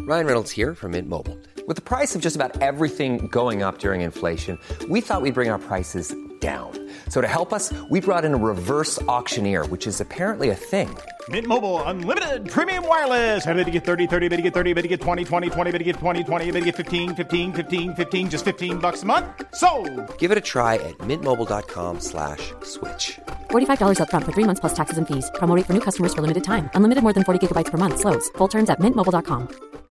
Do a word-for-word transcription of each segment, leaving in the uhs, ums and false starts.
Ryan Reynolds here from Mint Mobile. With the price of just about everything going up during inflation, we thought we'd bring our prices down. So to help us, we brought in a reverse auctioneer, which is apparently a thing. Mint Mobile Unlimited Premium Wireless. How to get thirty, thirty, how to get thirty, how to get twenty, twenty, twenty, how to get twenty, twenty, how to get fifteen, fifteen, fifteen, fifteen, just fifteen bucks a month? Sold! Give it a try at mintmobile.com slash switch. forty-five dollars up front for three months plus taxes and fees. Promo rate for new customers for limited time. Unlimited more than forty gigabytes per month. Slows full terms at mint mobile dot com.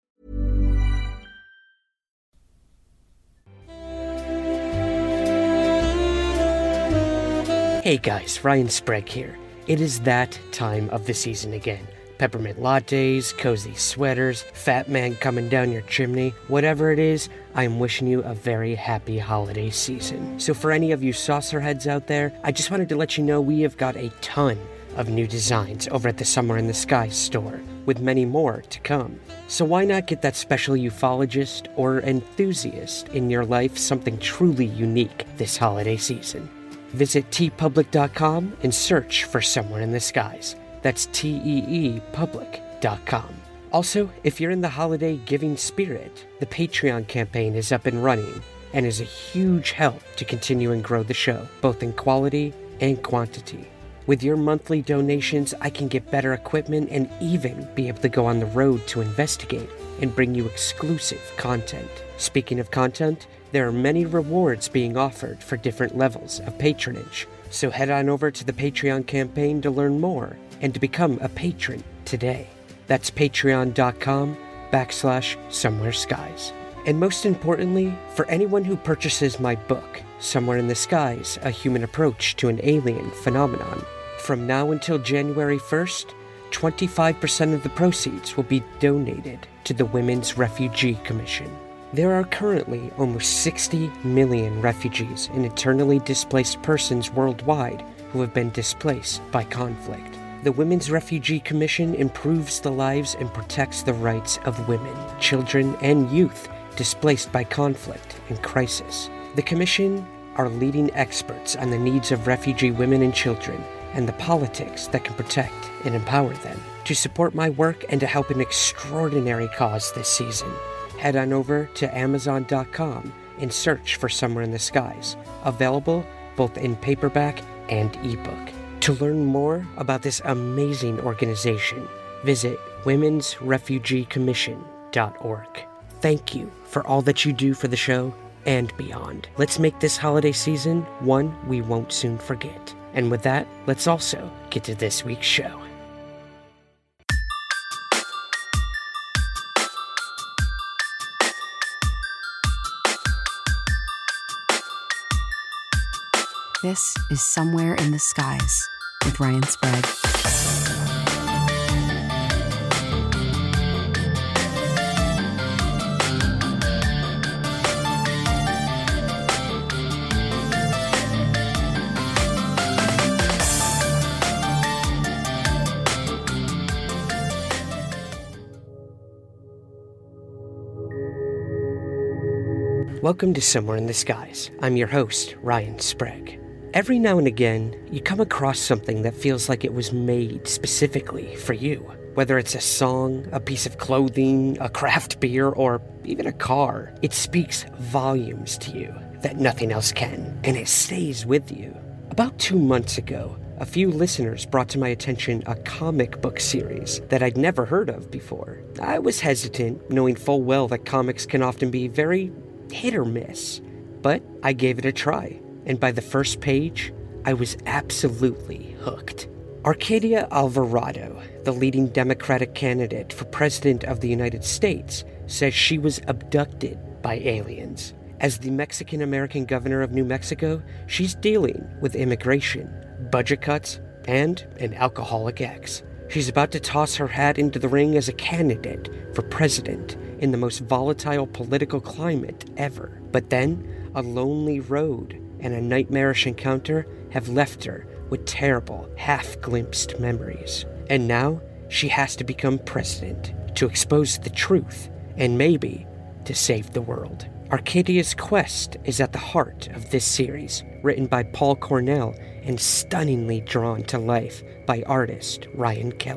Hey guys, Ryan Sprague here. It is that time of the season again. Peppermint lattes, cozy sweaters, fat man coming down your chimney, whatever it is, I'm wishing you a very happy holiday season. So for any of you saucer heads out there, I just wanted to let you know we have got a ton of new designs over at the Somewhere in the Sky store, with many more to come. So why not get that special ufologist or enthusiast in your life something truly unique this holiday season? Visit tee public dot com and search for Somewhere in the Skies. That's T E E public dot com. Also, if you're in the holiday giving spirit, the Patreon campaign is up and running and is a huge help to continue and grow the show, both in quality and quantity. With your monthly donations, I can get better equipment and even be able to go on the road to investigate and bring you exclusive content. Speaking of content, there are many rewards being offered for different levels of patronage. So head on over to the Patreon campaign to learn more and to become a patron today. That's patreon.com backslash somewhere skies. And most importantly, for anyone who purchases my book, Somewhere in the Skies, A Human Approach to an Alien Phenomenon, from now until January first, twenty-five percent of the proceeds will be donated to the Women's Refugee Commission. There are currently almost sixty million refugees and internally displaced persons worldwide who have been displaced by conflict. The Women's Refugee Commission improves the lives and protects the rights of women, children, and youth displaced by conflict and crisis. The Commission are leading experts on the needs of refugee women and children and the politics that can protect and empower them. To support my work and to help an extraordinary cause this season, head on over to amazon dot com and search for Somewhere in the Skies, available both in paperback and ebook. To learn more about this amazing organization, visit womens refugee commission dot org. Thank you for all that you do for the show and beyond. Let's make this holiday season one we won't soon forget. And with that, let's also get to this week's show. This is Somewhere in the Skies with Ryan Sprague. Welcome to Somewhere in the Skies. I'm your host, Ryan Sprague. Every now and again, you come across something that feels like it was made specifically for you. Whether it's a song, a piece of clothing, a craft beer, or even a car, it speaks volumes to you that nothing else can, and it stays with you. About two months ago, a few listeners brought to my attention a comic book series that I'd never heard of before. I was hesitant, knowing full well that comics can often be very hit or miss, but I gave it a try. And by the first page, I was absolutely hooked. Arcadia Alvarado, the leading Democratic candidate for President of the United States, says she was abducted by aliens. As the Mexican-American governor of New Mexico, she's dealing with immigration, budget cuts, and an alcoholic ex. She's about to toss her hat into the ring as a candidate for president in the most volatile political climate ever. But then, a lonely road and a nightmarish encounter have left her with terrible, half-glimpsed memories. And now, she has to become president to expose the truth and maybe to save the world. Arcadia's quest is at the heart of this series, written by Paul Cornell and stunningly drawn to life by artist Ryan Kelly.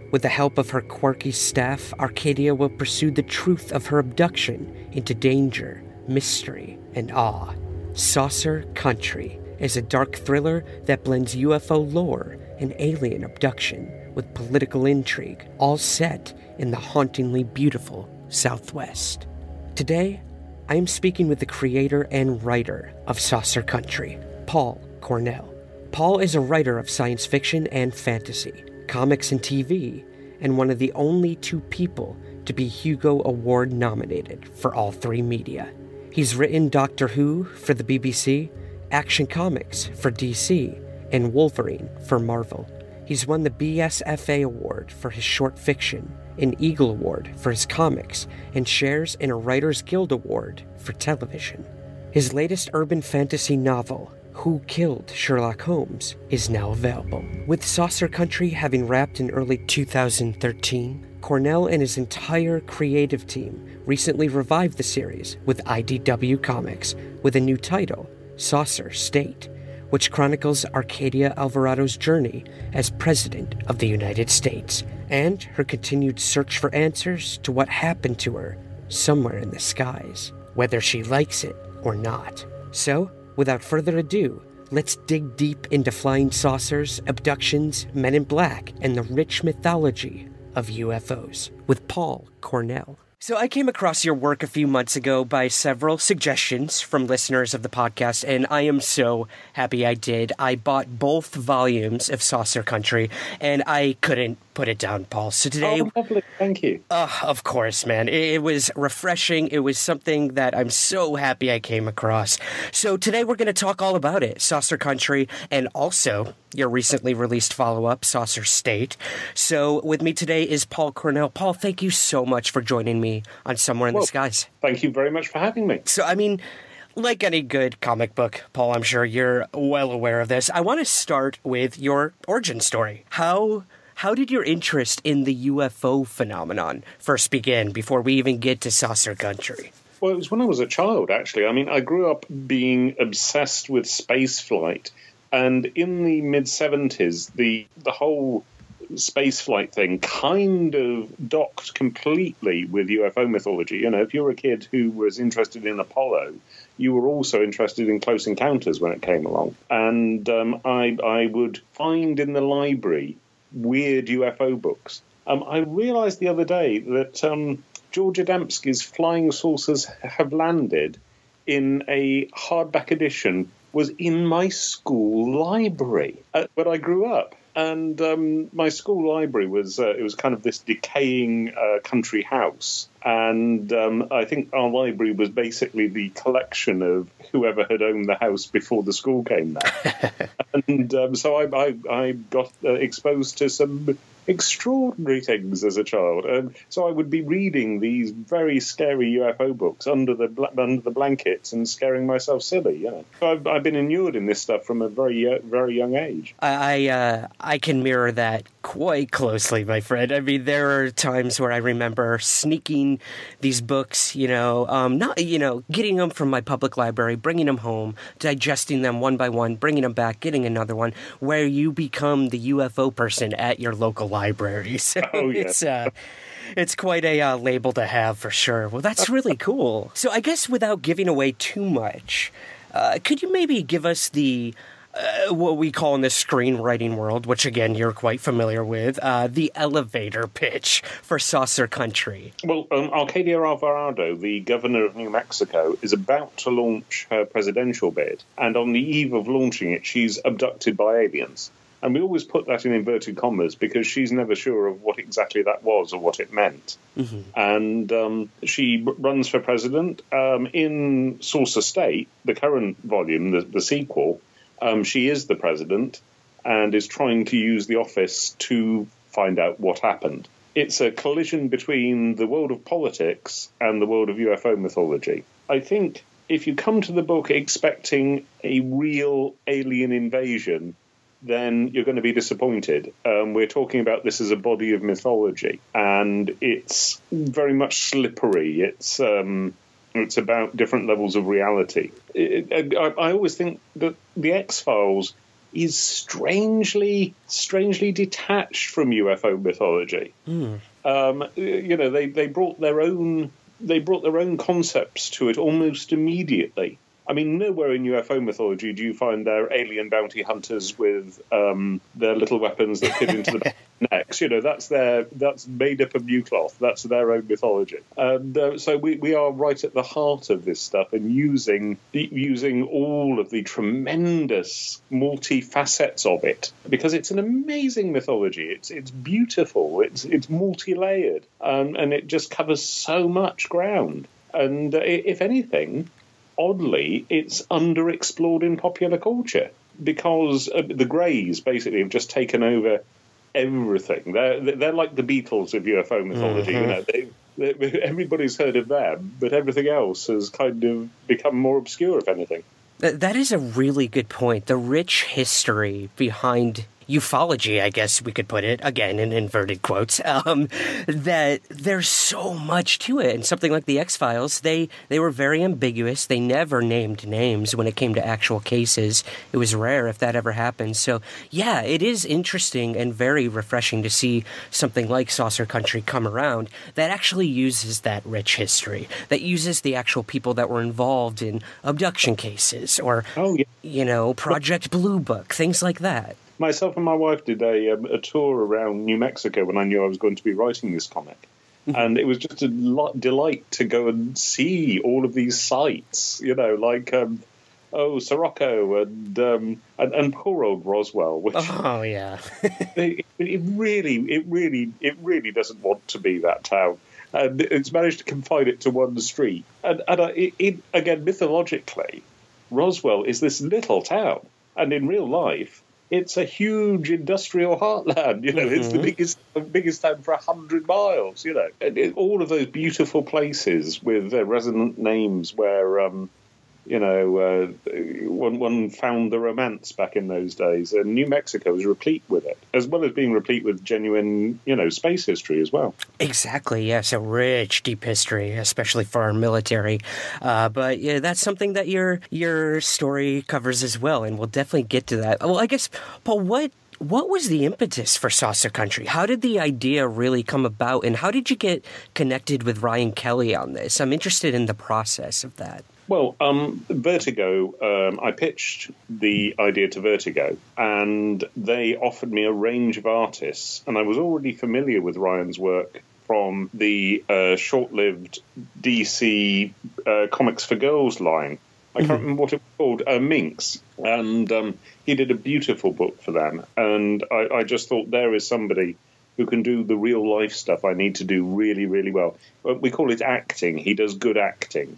With the help of her quirky staff, Arcadia will pursue the truth of her abduction into danger, mystery, and awe. Saucer Country is a dark thriller that blends U F O lore and alien abduction with political intrigue, all set in the hauntingly beautiful Southwest. Today, I am speaking with the creator and writer of Saucer Country, Paul Cornell. Paul is a writer of science fiction and fantasy, comics and T V, and one of the only two people to be Hugo Award nominated for all three media. He's written Doctor Who for the B B C, Action Comics for D C, and Wolverine for Marvel. He's won the B S F A Award for his short fiction, an Eagle Award for his comics, and shares in a Writers Guild Award for television. His latest urban fantasy novel, Who Killed Sherlock Holmes, is now available. With Saucer Country having wrapped in early two thousand thirteen, Cornell and his entire creative team recently revived the series with I D W Comics with a new title, Saucer State, which chronicles Arcadia Alvarado's journey as President of the United States and her continued search for answers to what happened to her somewhere in the skies, whether she likes it or not. So, without further ado, let's dig deep into flying saucers, abductions, men in black, and the rich mythology of U F Os with Paul Cornell. So I came across your work a few months ago by several suggestions from listeners of the podcast, and I am so happy I did. I bought both volumes of Saucer Country, and I couldn't put it down, Paul. So today... Oh, lovely. Thank you. Uh, of course, man. It, it was refreshing. It was something that I'm so happy I came across. So today we're going to talk all about it, Saucer Country, and also your recently released follow-up, Saucer State. So with me today is Paul Cornell. Paul, thank you so much for joining me on Somewhere in well, the Skies. Thank you very much for having me. So, I mean, like any good comic book, Paul, I'm sure you're well aware of this. I want to start with your origin story. How how did your interest in the U F O phenomenon first begin before we even get to Saucer Country? Well, it was when I was a child, actually. I mean, I grew up being obsessed with space flight. And in the mid-seventies, the the whole spaceflight thing kind of docked completely with U F O mythology. You know, if you were a kid who was interested in Apollo, you were also interested in Close Encounters when it came along. And um, I, I would find in the library weird U F O books. Um, I realized the other day that um, George Adamski's Flying Saucers Have Landed in a hardback edition was in my school library uh, when I grew up. And um, my school library was, uh, it was kind of this decaying uh, country house. And um, I think our library was basically the collection of whoever had owned the house before the school came there. and um, so I, I, I got uh, exposed to some extraordinary things as a child. Um, so I would be reading these very scary U F O books under the bl- under the blankets and scaring myself silly. You know, so I've, I've been inured in this stuff from a very uh, very young age. I uh, I can mirror that quite closely, my friend. I mean, there are times where I remember sneaking these books, you know, um, not you know, getting them from my public library, bringing them home, digesting them one by one, bringing them back, getting another one, where you become the U F O person at your local library. So oh, yeah. it's uh, it's quite a uh, label to have for sure. Well, that's really cool. So I guess without giving away too much, uh, could you maybe give us the Uh, what we call in the screenwriting world, which again you're quite familiar with, uh, the elevator pitch for Saucer Country? Well, um, Arcadia Alvarado, the governor of New Mexico, is about to launch her presidential bid, and on the eve of launching it, she's abducted by aliens. And we always put that in inverted commas because she's never sure of what exactly that was or what it meant. Mm-hmm. And um, she runs for president. Um, in Saucer State, the current volume, the, the sequel, Um, she is the president and is trying to use the office to find out what happened. It's a collision between the world of politics and the world of U F O mythology. I think if you come to the book expecting a real alien invasion, then you're going to be disappointed. Um, we're talking about this as a body of mythology, and it's very much slippery. It's... Um, It's about different levels of reality. It, I, I always think that the X-Files is strangely, strangely detached from U F O mythology. Mm. Um, you know, they, they brought their own they brought their own concepts to it almost immediately. I mean, nowhere in U F O mythology do you find their alien bounty hunters with um, their little weapons that fit into the necks. You know, that's their that's made up of new cloth. That's their own mythology. And uh, so we, we are right at the heart of this stuff and using using all of the tremendous multi-facets of it, because it's an amazing mythology. It's it's beautiful. It's it's multi-layered, um, and it just covers so much ground. And uh, if anything, oddly, it's underexplored in popular culture because uh, the Greys basically have just taken over everything. They're they're like the Beatles of U F O mythology. Mm-hmm. You know, they, they, everybody's heard of them, but everything else has kind of become more obscure, if anything. That is a really good point. The rich history behind ufology, I guess we could put it, again in inverted quotes, um, that there's so much to it. And something like the X-Files, they, they were very ambiguous. They never named names when it came to actual cases. It was rare if that ever happened. So, yeah, it is interesting and very refreshing to see something like Saucer Country come around that actually uses that rich history, that uses the actual people that were involved in abduction cases or, oh, yeah. you know, Project Blue Book, things like that. Myself and my wife did a, um, a tour around New Mexico when I knew I was going to be writing this comic. Mm-hmm. And it was just a lo- delight to go and see all of these sites, you know, like, um, oh, Sirocco and, um, and and poor old Roswell. Which, oh, yeah. it, it really, it really, it really doesn't want to be that town. And it's managed to confine it to one street. And, and uh, it, it, again, mythologically, Roswell is this little town. And in real life, it's a huge industrial heartland, you know. Mm-hmm. It's the biggest biggest town for a hundred miles, you know. And it, all of those beautiful places with uh, resonant names where, um, you know, uh, one, one found the romance back in those days. And New Mexico is replete with it, as well as being replete with genuine, you know, space history as well. Exactly, yes, a rich, deep history, especially for our military. Uh, but yeah, that's something that your your story covers as well, and we'll definitely get to that. Well, I guess, Paul, what what was the impetus for Saucer Country? How did the idea really come about, and how did you get connected with Ryan Kelly on this? I'm interested in the process of that. Well, um, Vertigo, um, I pitched the idea to Vertigo, and they offered me a range of artists, and I was already familiar with Ryan's work from the uh, short-lived D C uh, Comics for Girls line. I can't mm-hmm. remember what it was called, uh, Minx, and um, he did a beautiful book for them, and I, I just thought there is somebody who can do the real-life stuff I need to do really, really well. We call it acting. He does good acting.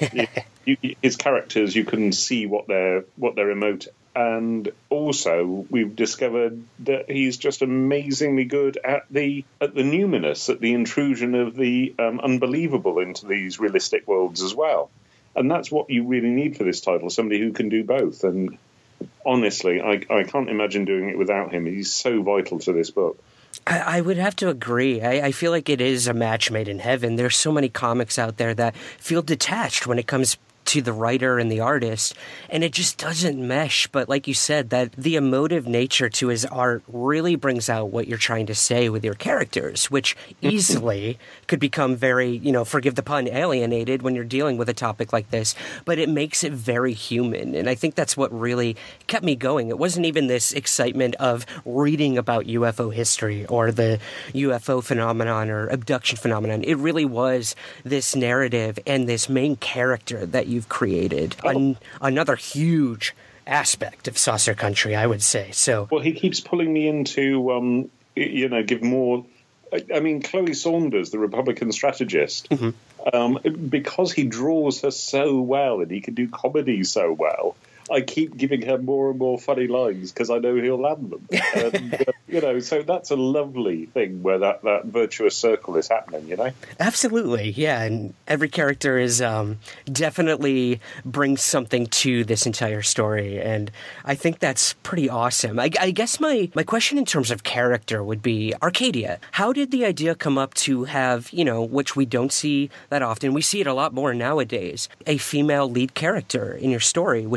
you, you, his characters, you can see what they're what they're emoting. And also, we've discovered that he's just amazingly good at the at the numinous, at the intrusion of the um, unbelievable into these realistic worlds as well. And that's what you really need for this title, somebody who can do both. And honestly, I, I can't imagine doing it without him. He's so vital to this book. I, I would have to agree. I, I feel like it is a match made in heaven. There's so many comics out there that feel detached when it comes to the writer and the artist, and it just doesn't mesh. But like you said, that the emotive nature to his art really brings out what you're trying to say with your characters, which easily could become very, you know, forgive the pun, alienated when you're dealing with a topic like this. But it makes it very human, and I think that's what really kept me going. It wasn't even this excitement of reading about U F O history or the U F O phenomenon or abduction phenomenon. It really was this narrative and this main character that you've created. Oh. An- another huge aspect of Saucer Country, I would say. So, well, he keeps pulling me into, um, you know, give more. I mean, Chloe Saunders, the Republican strategist, mm-hmm. um, because he draws her so well and he can do comedy so well, I keep giving her more and more funny lines because I know he'll land them. And, uh, you know, so that's a lovely thing where that, that virtuous circle is happening, you know? Absolutely, yeah. And every character is um, definitely brings something to this entire story. And I think that's pretty awesome. I, I guess my, my question in terms of character would be Arcadia. How did the idea come up to have, you know, which we don't see that often, we see it a lot more nowadays, a female lead character in your story, which is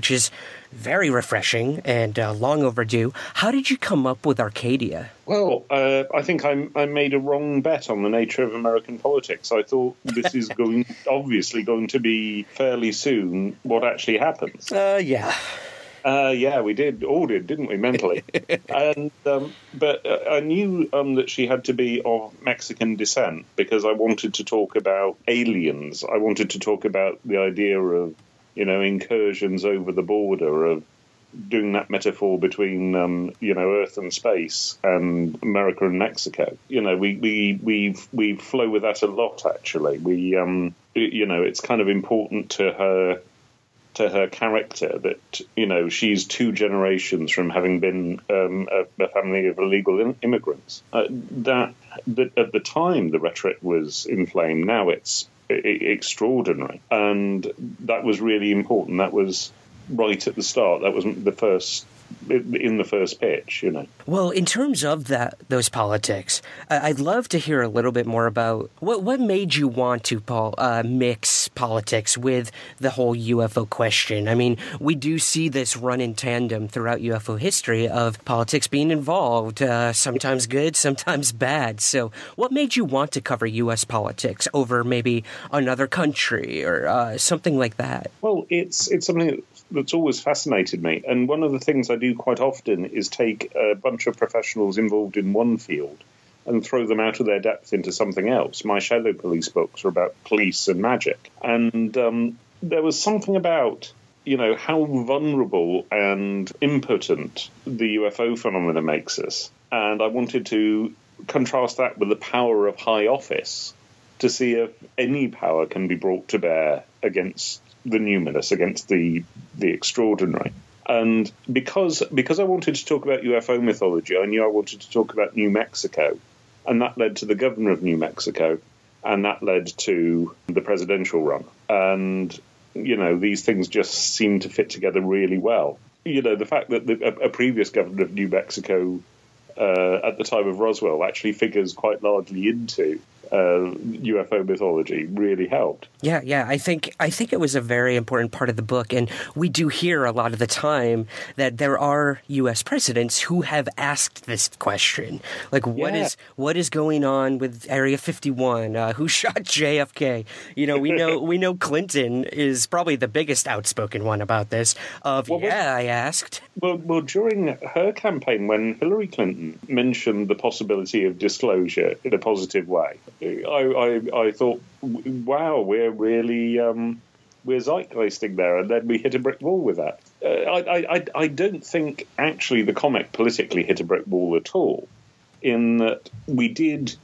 very refreshing and uh, long overdue. How did you come up with Arcadia? Well, uh, I think I, I made a wrong bet on the nature of American politics. I thought this is going, obviously going to be fairly soon what actually happens. Uh, yeah. Uh, yeah, we did, all did, didn't we, mentally? and um, But uh, I knew um, that she had to be of Mexican descent because I wanted to talk about aliens. I wanted to talk about the idea of, you know, incursions over the border, of doing that metaphor between, um, you know, Earth and space and America and Mexico. You know, we we we we flow with that a lot, actually. We, um, you know, it's kind of important to her to her character that, you know, she's two generations from having been um, a, a family of illegal in- immigrants. Uh, that, that at the time the rhetoric was inflamed. Now it's I- extraordinary, and that was really important. That was right at the start. That was the first in the first pitch, you know. Well, in terms of that, those politics, uh, I'd love to hear a little bit more about what what made you want to, Paul, uh, mix politics with the whole U F O question. I mean, we do see this run in tandem throughout U F O history of politics being involved, uh, sometimes good, sometimes bad. So what made you want to cover U S politics over maybe another country or uh, something like that? Well, it's it's something that that's always fascinated me. And one of the things I do quite often is take a bunch of professionals involved in one field and throw them out of their depth into something else. My Shadow Police books are about police and magic. And um, there was something about, you know, how vulnerable and impotent the U F O phenomena makes us. And I wanted to contrast that with the power of high office to see if any power can be brought to bear against the numinous, against the the extraordinary. And because because I wanted to talk about U F O mythology, I knew I wanted to talk about New Mexico. And that led to the governor of New Mexico. And that led to the presidential run. And, you know, these things just seem to fit together really well. You know, the fact that the, a, a previous governor of New Mexico uh, at the time of Roswell actually figures quite largely into Uh, U F O mythology really helped. Yeah, yeah. I think I think it was a very important part of the book, and we do hear a lot of the time that there are U S presidents who have asked this question, like what Yeah. is what is going on with Area fifty-one? Uh, who shot J F K? You know, we know we know Clinton is probably the biggest outspoken one about this. Of Well, yeah, I asked. Well, well, during her campaign, when Hillary Clinton mentioned the possibility of disclosure in a positive way, I, I, I thought, wow, we're really um, we're zeitgeisting there, and then we hit a brick wall with that. Uh, I, I, I don't think actually the comic politically hit a brick wall at all, in that we did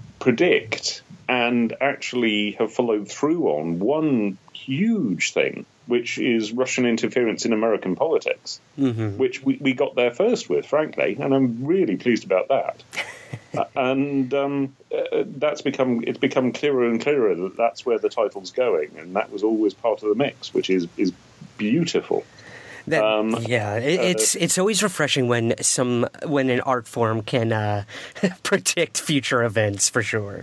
predict and actually have followed through on one huge thing, which is Russian interference in American politics, mm-hmm. which we, we got there first with, frankly, and I'm really pleased about that. uh, and um, uh, that's become it's become clearer and clearer that that's where the title's going, and that was always part of the mix, which is is beautiful. That, um, yeah, it, uh, it's it's always refreshing when some when an art form can uh, predict future events, for sure.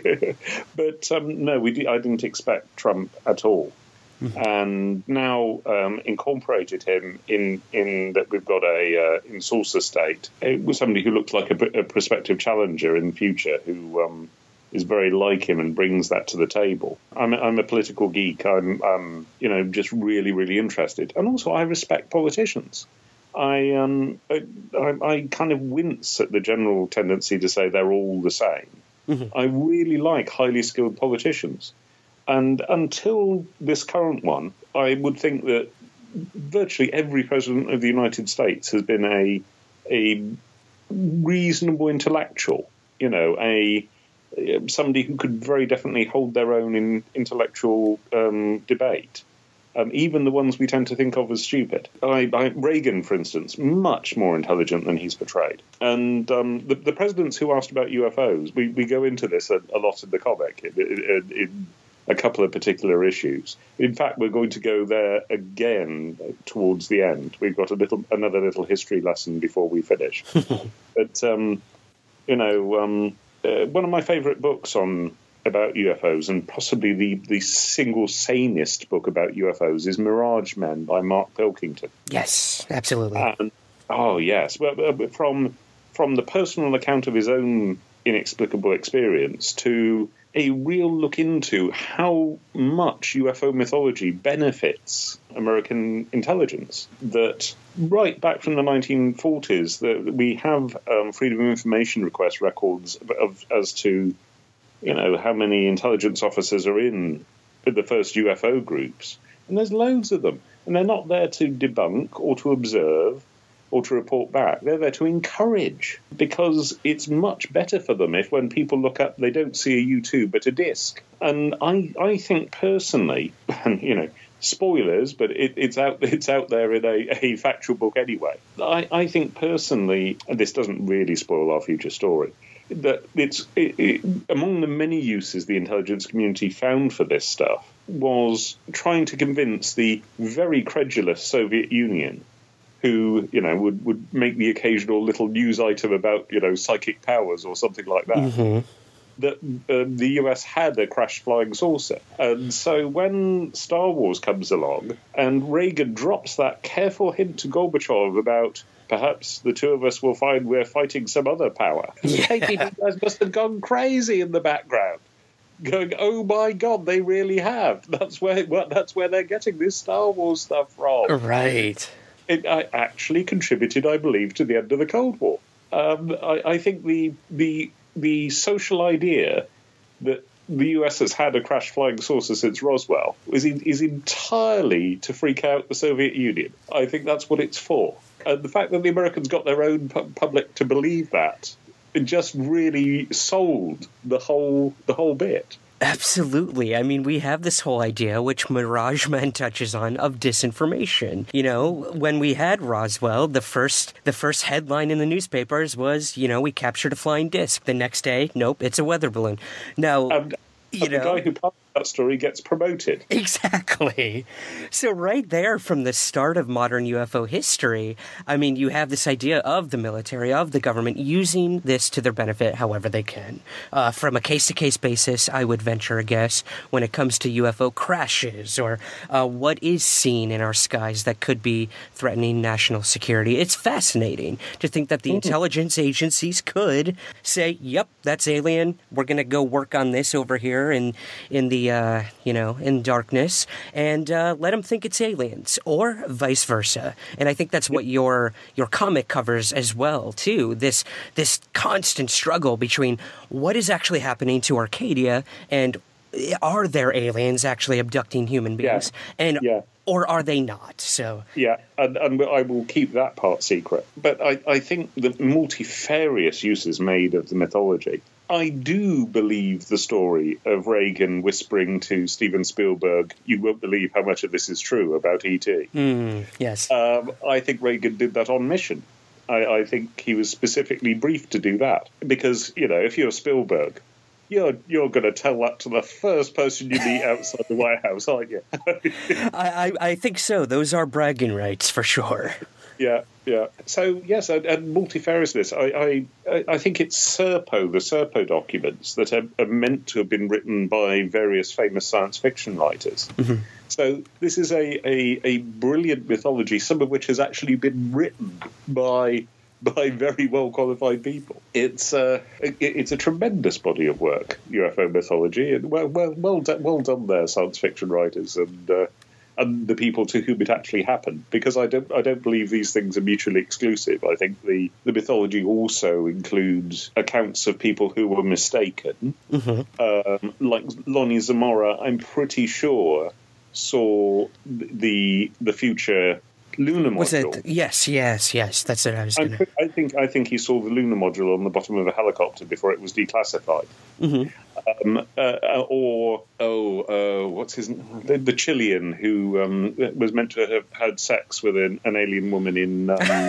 But um, no, we d- I didn't expect Trump at all. Mm-hmm. And now um, incorporated him in, in that we've got a uh, in Saucer State. It was somebody who looked like a, a prospective challenger in the future, who um, is very like him and brings that to the table. I'm, I'm a political geek. I'm, um, you know, just really, really interested. And also, I respect politicians. I, um, I, I kind of wince at the general tendency to say they're all the same. Mm-hmm. I really like highly skilled politicians. And until this current one, I would think that virtually every president of the United States has been a a reasonable intellectual, you know, a somebody who could very definitely hold their own in intellectual um, debate. Um, even the ones we tend to think of as stupid. I, I, Reagan, for instance, much more intelligent than he's portrayed. And um, the, the presidents who asked about U F Os, we, we go into this a, a lot in the comic. It, it, it, it, a couple of particular issues. In fact, we're going to go there again towards the end. We've got a little, another little history lesson before we finish. But um, you know, um, uh, one of my favourite books on about U F Os, and possibly the, the single sanest book about U F Os, is Mirage Men by Mark Pilkington. Yes, absolutely. And, oh, yes. But from, from the personal account of his own inexplicable experience to a real look into how much U F O mythology benefits American intelligence. That right back from the nineteen forties, that we have um, Freedom of Information request records of, of as to, you know, how many intelligence officers are in the first U F O groups, and there's loads of them, and they're not there to debunk or to observe or to report back. They're there to encourage, because it's much better for them if when people look up, they don't see a U two but a disc. And I, I think personally, and you know, spoilers, but it, it's out it's out there in a, a factual book anyway. I, I think personally, and this doesn't really spoil our future story, that it's it, it, among the many uses the intelligence community found for this stuff was trying to convince the very credulous Soviet Union, who, you know, would, would make the occasional little news item about, you know, psychic powers or something like that, mm-hmm. that uh, the U S had a crashed flying saucer. And so when Star Wars comes along and Reagan drops that careful hint to Gorbachev about perhaps the two of us will find we're fighting some other power, yeah. You guys must have gone crazy in the background, going, oh my God, they really have. That's where well, that's where they're getting this Star Wars stuff from. Right. It actually contributed, I believe, to the end of the Cold War. Um, I, I think the the the social idea that the U S has had a crashed flying saucer since Roswell is is entirely to freak out the Soviet Union. I think that's what it's for. And the fact that the Americans got their own pu- public to believe that, it just really sold the whole the whole bit. Absolutely. I mean, we have this whole idea, which Mirage Man touches on, of disinformation. You know, when we had Roswell, the first the first headline in the newspapers was, you know, we captured a flying disc. The next day, nope, it's a weather balloon. Now, um, you know, the guy who published that story gets promoted. Exactly. So right there from the start of modern U F O history, I mean, you have this idea of the military, of the government, using this to their benefit however they can. Uh, from a case-to-case basis, I would venture a guess when it comes to U F O crashes or uh, what is seen in our skies that could be threatening national security. It's fascinating to think that the mm-hmm. intelligence agencies could say, yep, that's alien. We're going to go work on this over here in, in the Uh, you know, in darkness, and uh, let them think it's aliens, or vice versa. And I think that's what your your comic covers as well, too. This this constant struggle between what is actually happening to Arcadia and are there aliens actually abducting human beings, yeah. and yeah. or are they not? So yeah, and, and I will keep that part secret. But I, I think the multifarious uses made of the mythology. I do believe the story of Reagan whispering to Steven Spielberg, you won't believe how much of this is true about E T. Mm, yes. Um, I think Reagan did that on mission. I, I think he was specifically briefed to do that. Because, you know, if you're Spielberg, you're you're going to tell that to the first person you meet outside the White House, aren't you? I, I, I think so. Those are bragging rights, for sure. Yeah, yeah. So, yes, and, and multifariousness. I, I I think it's Serpo, the Serpo documents that are, are meant to have been written by various famous science fiction writers. Mm-hmm. So this is a, a, a brilliant mythology, some of which has actually been written by by very well-qualified people. It's uh, it, it's a tremendous body of work, U F O mythology, and well, well, well, done, well done there, science fiction writers, and uh, and the people to whom it actually happened. Because I don't, I don't believe these things are mutually exclusive. I think the, the mythology also includes accounts of people who were mistaken. Mm-hmm. Um, like Lonnie Zamora, I'm pretty sure saw the the future lunar module. Was it? Yes, yes, yes. That's what I was going to. I think I think he saw the lunar module on the bottom of a helicopter before it was declassified. Mm-hmm. Um, uh, or oh, uh, what's his the, the Chilean who um, was meant to have had sex with an, an alien woman in. Um,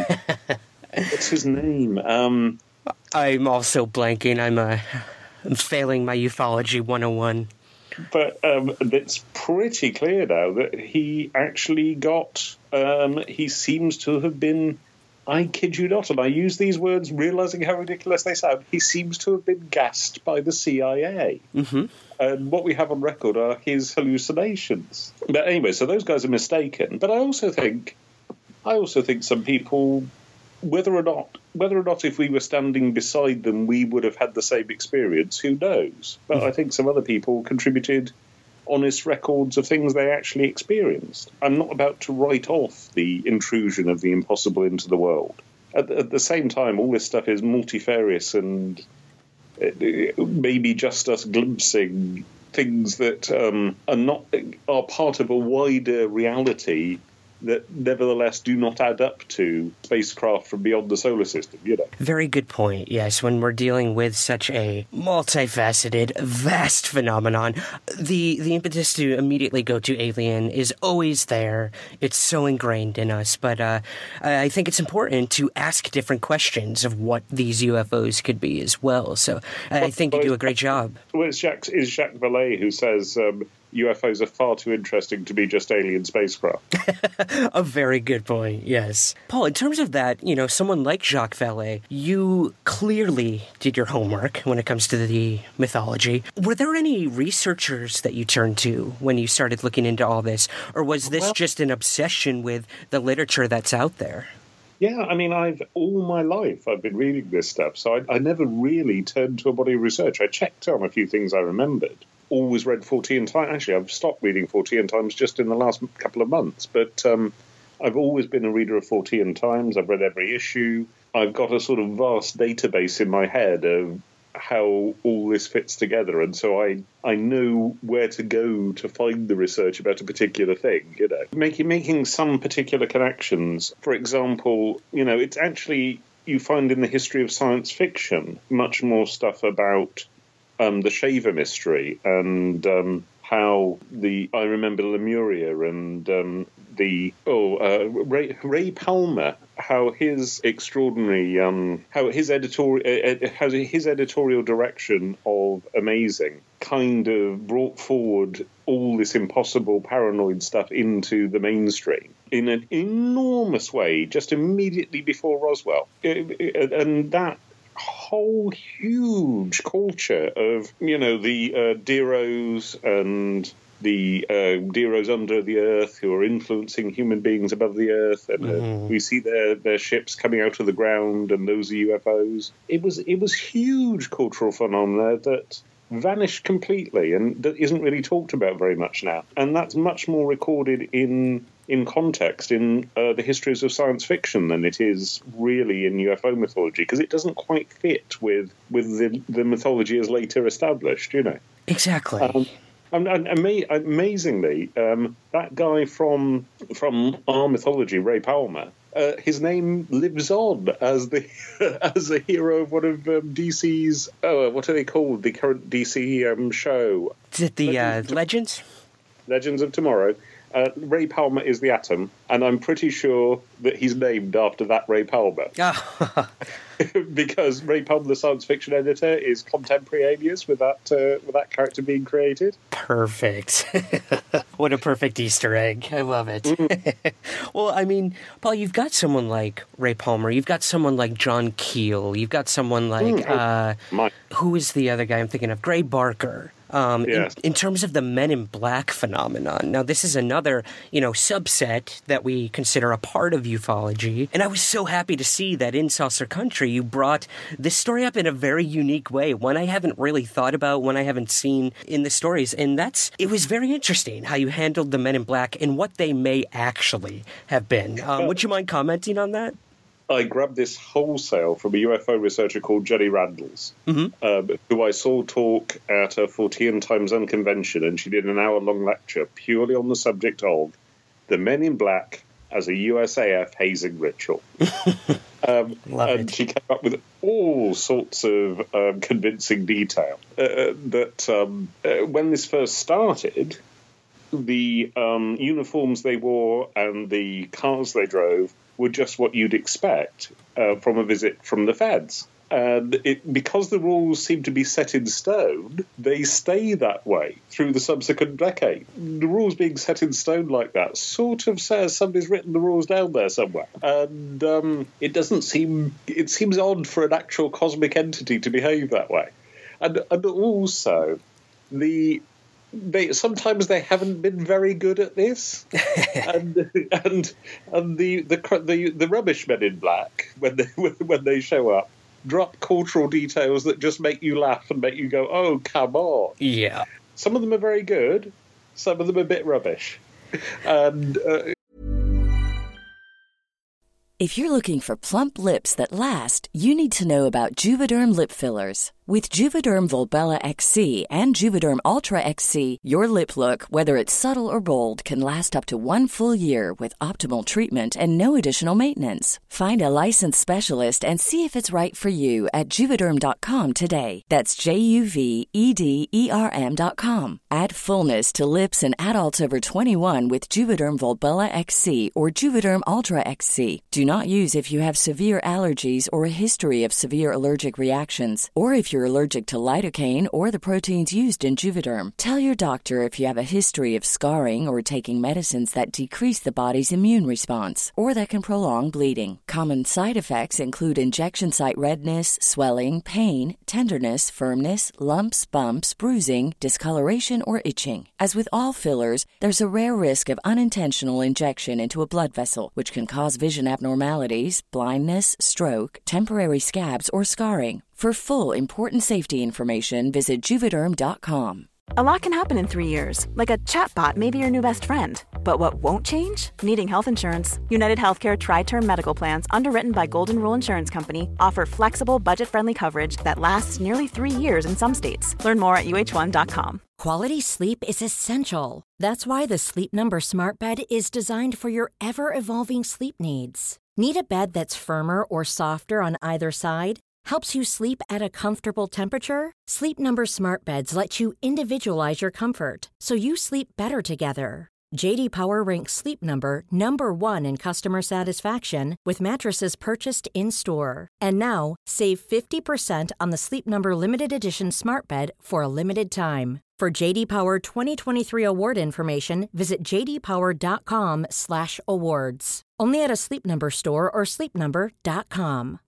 what's his name? Um, I'm also blanking. I'm uh, I'm failing my ufology one oh one. But um, it's pretty clear now that he actually got. Um, he seems to have been I kid you not, and I use these words realizing how ridiculous they sound, he seems to have been gassed by the C I A. Mm-hmm. And what we have on record are his hallucinations. But anyway, so those guys are mistaken. But I also think, I also think some people, whether or not, whether or not if we were standing beside them, we would have had the same experience, who knows? But mm-hmm. I think some other people contributed honest records of things they actually experienced. I'm not about to write off the intrusion of the impossible into the world. At, at the same time, all this stuff is multifarious and uh, maybe just us glimpsing things that um, are not are part of a wider reality that nevertheless do not add up to spacecraft from beyond the solar system, you know. Very good point, yes. When we're dealing with such a multifaceted, vast phenomenon, the, the impetus to immediately go to alien is always there. It's so ingrained in us. But uh, I think it's important to ask different questions of what these U F Os could be as well. So I think you do a great job. Well, it's Jacques, it's Jacques Vallée who says um, U F Os are far too interesting to be just alien spacecraft. A very good point, yes. Paul, in terms of that, you know, someone like Jacques Vallée, you clearly did your homework when it comes to the mythology. Were there any researchers that you turned to when you started looking into all this? Or was this well, just an obsession with the literature that's out there? Yeah, I mean, I've all my life I've been reading this stuff, so I, I never really turned to a body of research. I checked on a few things I remembered. Always read Fortean Times. Actually, I've stopped reading Fortean Times just in the last couple of months. But um, I've always been a reader of Fortean Times. I've read every issue. I've got a sort of vast database in my head of how all this fits together. And so I, I know where to go to find the research about a particular thing, you know. Making, making some particular connections. For example, you know, it's actually, you find in the history of science fiction much more stuff about Um, the Shaver mystery and um, how the I remember Lemuria and um, the oh uh, Ray, Ray Palmer, how his extraordinary um, how his editorial uh, how his editorial direction of Amazing kind of brought forward all this impossible paranoid stuff into the mainstream in an enormous way just immediately before Roswell, and that whole huge culture of, you know, the uh, Deros and the uh, Deros under the earth who are influencing human beings above the earth, and uh, mm. we see their, their ships coming out of the ground, and those are U F Os. It was it was huge cultural phenomena that vanished completely and that isn't really talked about very much now. And that's much more recorded in in context in uh, the histories of science fiction than it is really in U F O mythology, because it doesn't quite fit with with the, the mythology as later established, you know. Exactly. Um, and, and ama- amazingly, um, that guy from from our mythology, Ray Palmer, uh, his name lives on as the as a hero of one of um, D C's. Oh, what are they called? The current D C um, show. Is it the Legends? Uh, Legends? Legends of Tomorrow. Uh, Ray Palmer is the Atom, and I'm pretty sure that he's named after that Ray Palmer. Because Ray Palmer, the science fiction editor, is contemporaneous with that uh, with that character being created. Perfect. What a perfect Easter egg. I love it. Mm. Well, I mean, Paul, you've got someone like Ray Palmer. You've got someone like John Keel. You've got someone like, mm. uh, My. who is the other guy I'm thinking of? Gray Barker. Um, yes. in, in terms of the Men in Black phenomenon. Now, this is another, you know, subset that we consider a part of ufology. And I was so happy to see that in Saucer Country, you brought this story up in a very unique way, one I haven't really thought about, one I haven't seen in the stories. And that's, it was very interesting how you handled the Men in Black and what they may actually have been. Um, would you mind commenting on that? I grabbed this wholesale from a U F O researcher called Jenny Randles, mm-hmm. um, who I saw talk at a Fortean Times Unconvention, and she did an hour-long lecture purely on the subject of the Men in Black as a U S A F hazing ritual. um, and it. She came up with all sorts of um, convincing detail. Uh, that um, uh, when this first started, the um, uniforms they wore and the cars they drove were just what you'd expect uh, from a visit from the feds. And it, because the rules seem to be set in stone, they stay that way through the subsequent decade. The rules being set in stone like that sort of says somebody's written the rules down there somewhere. And um, it doesn't seem... It seems odd for an actual cosmic entity to behave that way. And, and also, the... They sometimes they haven't been very good at this, and and and the the the the rubbish men in black when they when they show up drop cultural details that just make you laugh and make you go, oh, come on. Yeah, some of them are very good, some of them are a bit rubbish, and. Uh, If you're looking for plump lips that last, you need to know about Juvederm lip fillers. With Juvederm Volbella X C and Juvederm Ultra X C, your lip look, whether it's subtle or bold, can last up to one full year with optimal treatment and no additional maintenance. Find a licensed specialist and see if it's right for you at Juvederm dot com today. That's J U V E D E R M dot com. Add fullness to lips in adults over twenty-one with Juvederm Volbella X C or Juvederm Ultra X C. Do not use if you have severe allergies or a history of severe allergic reactions, or if you're allergic to lidocaine or the proteins used in Juvederm. Tell your doctor if you have a history of scarring or taking medicines that decrease the body's immune response or that can prolong bleeding. Common side effects include injection site redness, swelling, pain, tenderness, firmness, lumps, bumps, bruising, discoloration, or itching. As with all fillers, there's a rare risk of unintentional injection into a blood vessel, which can cause vision abnormalities, blindness, stroke, temporary scabs, or scarring. For full, important safety information, visit Juvederm dot com. A lot can happen in three years, like a chatbot may be your new best friend. But what won't change? Needing health insurance. United Healthcare Tri-Term Medical Plans, underwritten by Golden Rule Insurance Company, offer flexible, budget-friendly coverage that lasts nearly three years in some states. Learn more at U H one dot com. Quality sleep is essential. That's why the Sleep Number Smart Bed is designed for your ever-evolving sleep needs. Need a bed that's firmer or softer on either side? Helps you sleep at a comfortable temperature? Sleep Number Smart Beds let you individualize your comfort, so you sleep better together. J D Power ranks Sleep Number number one in customer satisfaction with mattresses purchased in-store. And now, save fifty percent on the Sleep Number Limited Edition Smart Bed for a limited time. For J D Power twenty twenty-three award information, visit j d power dot com slash awards. Only at a Sleep Number store or sleep number dot com.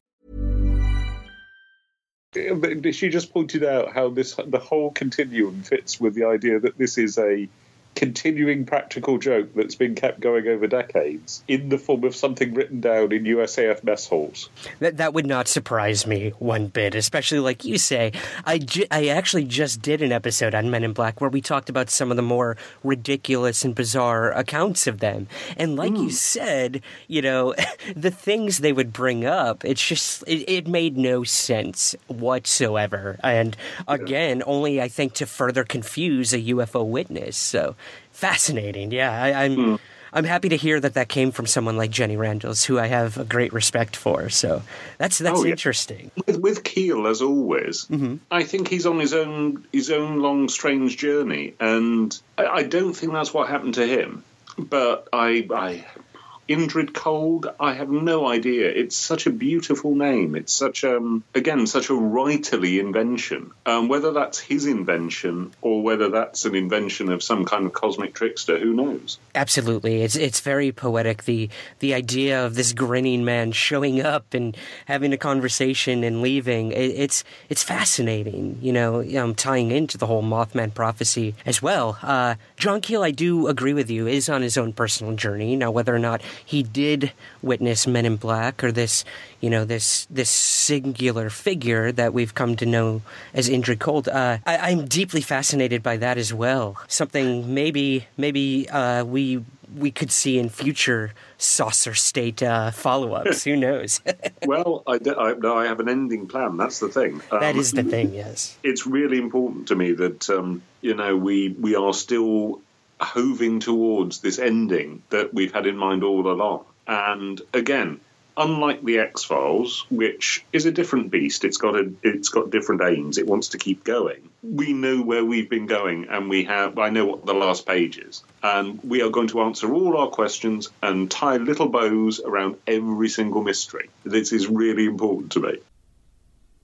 She just pointed out how this the whole continuum fits with the idea that this is a continuing practical joke that's been kept going over decades in the form of something written down in U S A F mess halls. That that would not surprise me one bit, especially like you say. I, ju- I actually just did an episode on Men in Black where we talked about some of the more ridiculous and bizarre accounts of them. And like mm. you said, you know, the things they would bring up, it's just, it, it made no sense whatsoever. And again, yeah. only I think to further confuse a U F O witness. So fascinating. Yeah, I, I'm mm. I'm happy to hear that that came from someone like Jenny Randles, who I have a great respect for. So that's that's oh, yeah. interesting. With, with Keel, as always, mm-hmm. I think he's on his own his own long, strange journey, and I, I don't think that's what happened to him. But I, I Indrid Cold, I have no idea. It's such a beautiful name. It's such, um, again, such a writerly invention. Um, whether that's his invention or whether that's an invention of some kind of cosmic trickster, who knows? Absolutely. It's it's very poetic. The the idea of this grinning man showing up and having a conversation and leaving, it, it's it's fascinating, you know, um, tying into the whole Mothman prophecy as well. Uh, John Keel, I do agree with you, is on his own personal journey. Now, whether or not he did witness Men in Black or this, you know, this this singular figure that we've come to know as Indrid Cold. Uh, I, I'm deeply fascinated by that as well. Something maybe maybe uh, we we could see in future Saucer State uh, follow-ups. Who knows? Well, I, I, I have an ending plan. That's the thing. Um, that is the thing, yes. It's really important to me that, um, you know, we we are still hoving towards this ending that we've had in mind all along. And again, unlike the X-Files, which is a different beast, it's got a, it's got different aims, it wants to keep going. We know where we've been going, and we have. I know what the last page is, and we are going to answer all our questions and tie little bows around every single mystery. This is really important to me.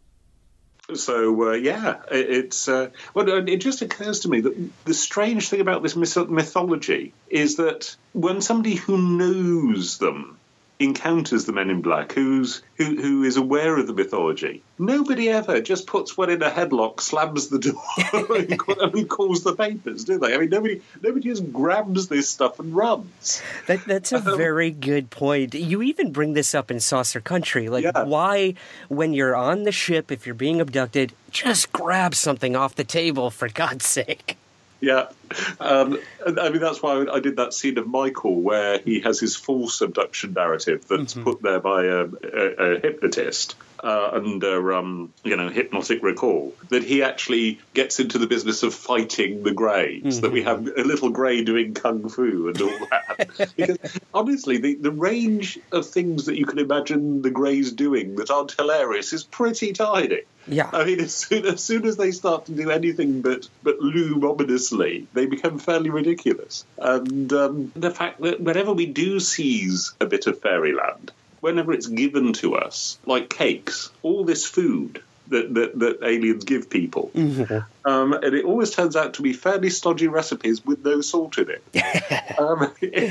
So, uh, yeah, it, it's... Uh, well, it just occurs to me that the strange thing about this myth- mythology is that when somebody who knows them encounters the Men in Black, who's who who is aware of the mythology, nobody ever just puts one in a headlock, slams the door, and calls the papers, do they? I mean, nobody nobody just grabs this stuff and runs. That, that's a um, very good point. You even bring this up in Saucer Country. Like, yeah. Why, when you're on the ship, if you're being abducted, just grab something off the table, for God's sake. Yeah, um, I mean, that's why I did that scene of Michael where he has his false abduction narrative that's mm-hmm. put there by a, a, a hypnotist uh, under, um, you know, hypnotic recall, that he actually gets into the business of fighting the Greys, mm-hmm. that we have a little Grey doing kung fu and all that. Because, honestly, the, the range of things that you can imagine the Greys doing that aren't hilarious is pretty tiny. Yeah. I mean, as soon, as soon as they start to do anything but, but loom ominously, they become fairly ridiculous. And um, the fact that whenever we do seize a bit of fairyland, whenever it's given to us, like cakes, all this food that, that, that aliens give people, mm-hmm. um, and it always turns out to be fairly stodgy recipes with no salt in it. um,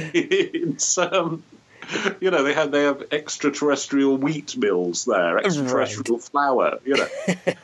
it's... Um, You know, they have they have extraterrestrial wheat mills there, extraterrestrial right. flour. You know,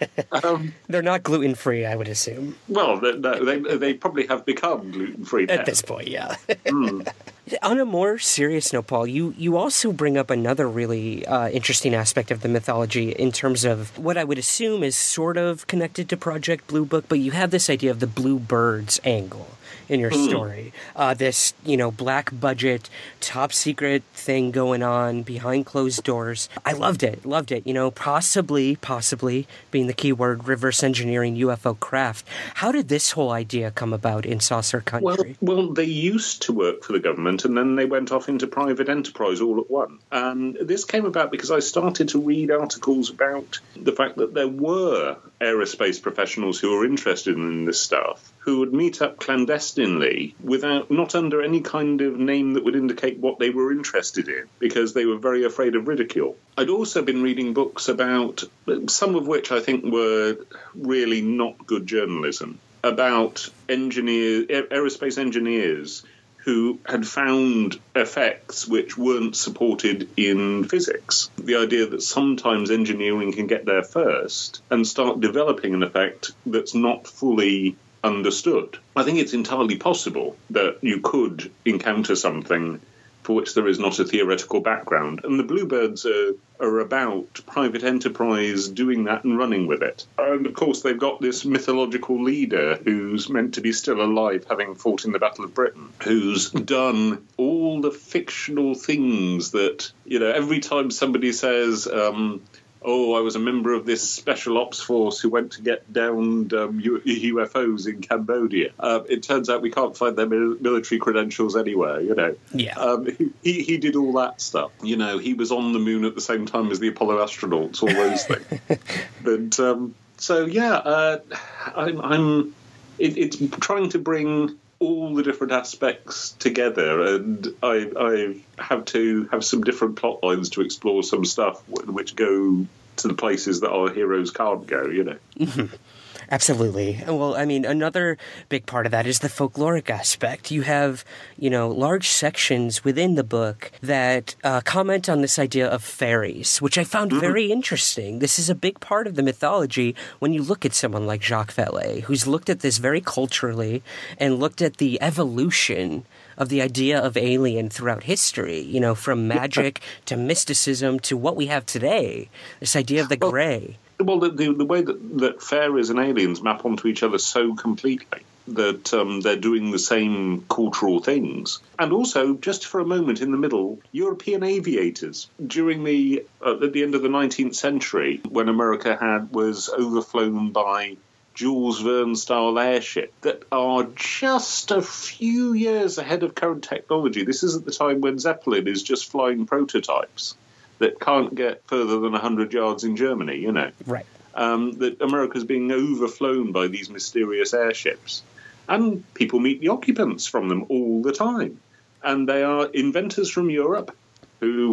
um, they're not gluten free, I would assume. Well, no, they they probably have become gluten free at this point. Yeah. mm. On a more serious note, Paul, you, you also bring up another really uh, interesting aspect of the mythology in terms of what I would assume is sort of connected to Project Blue Book, but you have this idea of the Blue Birds angle in your mm. story. Uh, this, you know, black budget, top secret thing going on behind closed doors. I loved it, loved it. You know, possibly, possibly being the key word, reverse engineering U F O craft. How did this whole idea come about in Saucer Country? Well, well, they used to work for the government and then they went off into private enterprise all at once. And this came about because I started to read articles about the fact that there were aerospace professionals who were interested in this stuff, who would meet up clandestinely without, not under any kind of name that would indicate what they were interested in, because they were very afraid of ridicule. I'd also been reading books about, some of which I think were really not good journalism, about engineers, aerospace engineers who had found effects which weren't supported in physics. The idea that sometimes engineering can get there first and start developing an effect that's not fully understood. I think it's entirely possible that you could encounter something for which there is not a theoretical background. And the Bluebirds are, are about private enterprise doing that and running with it. And, of course, they've got this mythological leader who's meant to be still alive, having fought in the Battle of Britain, who's done all the fictional things that, you know, every time somebody says... Um, oh, I was a member of this special ops force who went to get downed um, U- U F Os in Cambodia. Uh, it turns out we can't find their mil- military credentials anywhere, you know. Yeah. Um, he, he did all that stuff. You know, he was on the moon at the same time as the Apollo astronauts, all those things. But, um, so, yeah, uh, I'm... I'm it, it's trying to bring all the different aspects together, and I, I have to have some different plot lines to explore some stuff which go to the places that our heroes can't go, you know. Mm-hmm. Absolutely. Well, I mean, another big part of that is the folkloric aspect. You have, you know, large sections within the book that uh, comment on this idea of fairies, which I found mm-hmm. very interesting. This is a big part of the mythology when you look at someone like Jacques Vallée, who's looked at this very culturally and looked at the evolution of the idea of alien throughout history, you know, from magic to mysticism to what we have today, this idea of the well, gray. Well, the, the, the way that, that fairies and aliens map onto each other so completely that um, they're doing the same cultural things. And also, just for a moment in the middle, European aviators. During the, uh, at the end of the nineteenth century, when America had was overflown by Jules Verne-style airship that are just a few years ahead of current technology. This is at the time when Zeppelin is just flying prototypes that can't get further than one hundred yards in Germany, you know. Right. Um, that America's being overflown by these mysterious airships. And people meet the occupants from them all the time. And they are inventors from Europe who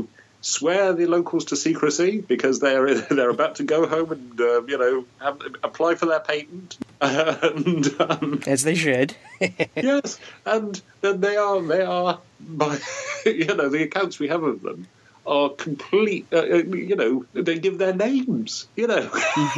swear the locals to secrecy because they're they're about to go home and uh, you know have, apply for their patent, and um, as they should. Yes, and then they are they are by you know the accounts we have of them are complete, uh, you know, they give their names, you know.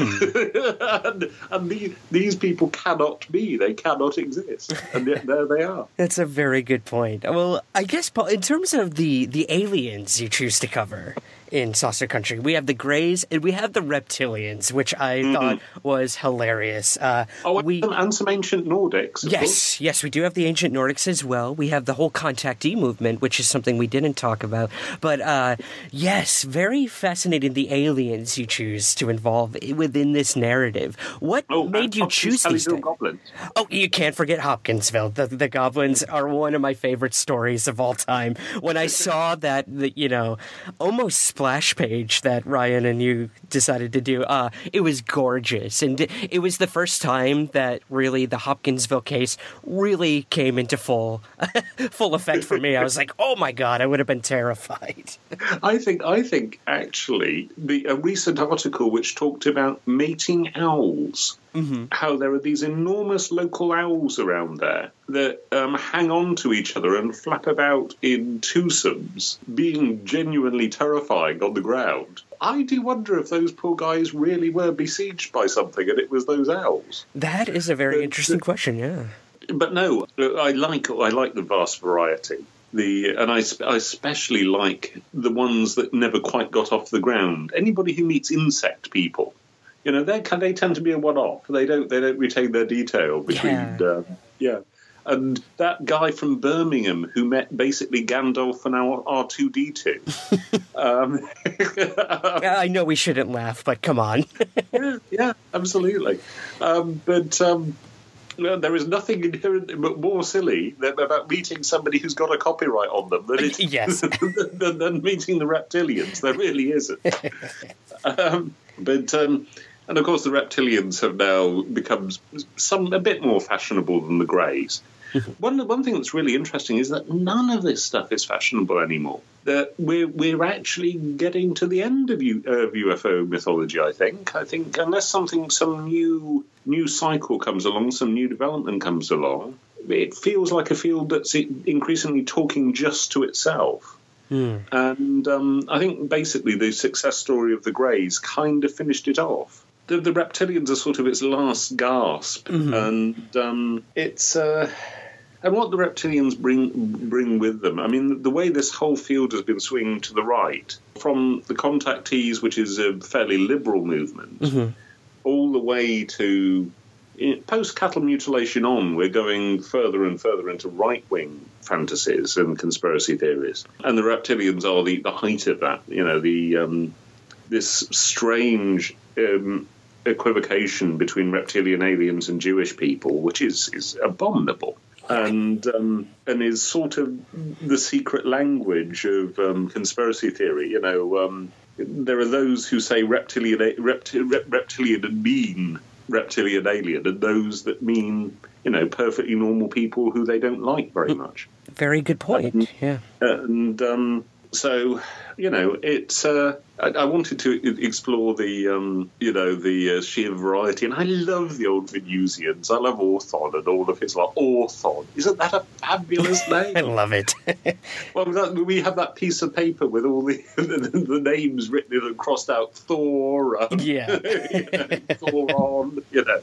Mm-hmm. and and the, these people cannot be, they cannot exist. And yet there they are. That's a very good point. Well, I guess, Paul, in terms of the, the aliens you choose to cover in Saucer Country, we have the Greys and we have the Reptilians, which I mm-hmm. thought was hilarious. Uh, oh, we, and some ancient Nordics. Yes, course. yes, we do have the ancient Nordics as well. We have the whole contactee movement, which is something we didn't talk about. But uh, yes, very fascinating, the aliens you choose to involve within this narrative. What oh, made you choose these things? Goblins. Oh, you can't forget Hopkinsville. The, the goblins are one of my favorite stories of all time. When I saw that, the, you know, almost splash page that Ryan and you decided to do, uh, it was gorgeous. And it was the first time that really the Hopkinsville case really came into full full effect for me. I was like, oh my God, I would have been terrified. I think, I think actually, the a recent article which talked about mating owls, mm-hmm. how there are these enormous local owls around there that um, hang on to each other and flap about in twosomes, being genuinely terrifying on the ground. I do wonder if those poor guys really were besieged by something and it was those owls. That is a very interesting question, yeah. But no, I like I like the vast variety. The and I, I especially like the ones that never quite got off the ground. Anybody who meets insect people, you know, they they tend to be a one-off. They don't they don't retain their detail between yeah. Uh, yeah. And that guy from Birmingham who met basically Gandalf and our R two D two. um, I know we shouldn't laugh, but come on. yeah, yeah, absolutely. Um, but. Um, Well, there is nothing inherent but more silly than about meeting somebody who's got a copyright on them than, it, yes. than, than meeting the reptilians. There really isn't. um, but um, and of course, the reptilians have now become some a bit more fashionable than the Greys. One one thing that's really interesting is that none of this stuff is fashionable anymore. That we're we're actually getting to the end of U, uh, U F O mythology. I think. I think unless something, some new new cycle comes along, some new development comes along, it feels like a field that's increasingly talking just to itself. Mm. And um, I think basically the success story of the Greys kind of finished it off. The, the reptilians are sort of its last gasp, mm-hmm. and um, it's uh, and what the reptilians bring bring with them. I mean, the way this whole field has been swinging to the right, from the contactees, which is a fairly liberal movement, mm-hmm. all the way to post cattle mutilation on, we're going further and further into right wing fantasies and conspiracy theories, and the reptilians are the, the height of that. You know, the um, this strange. Um, equivocation between reptilian aliens and Jewish people, which is, is abominable, and um, and is sort of the secret language of um, conspiracy theory. You know, um, there are those who say reptilian, repti- rep- reptilian and mean reptilian alien, and those that mean, you know, perfectly normal people who they don't like very much. Very good point. And, yeah, and um, so you know, it's. Uh, I, I wanted to explore the, um, you know, the uh, sheer variety, and I love the old Venusians. I love Orthon and all of his like Orthon. Isn't that a fabulous name? I love it. Well, that, we have that piece of paper with all the the, the names written in and crossed out. Thor, um, yeah, you know, Thoron, you know.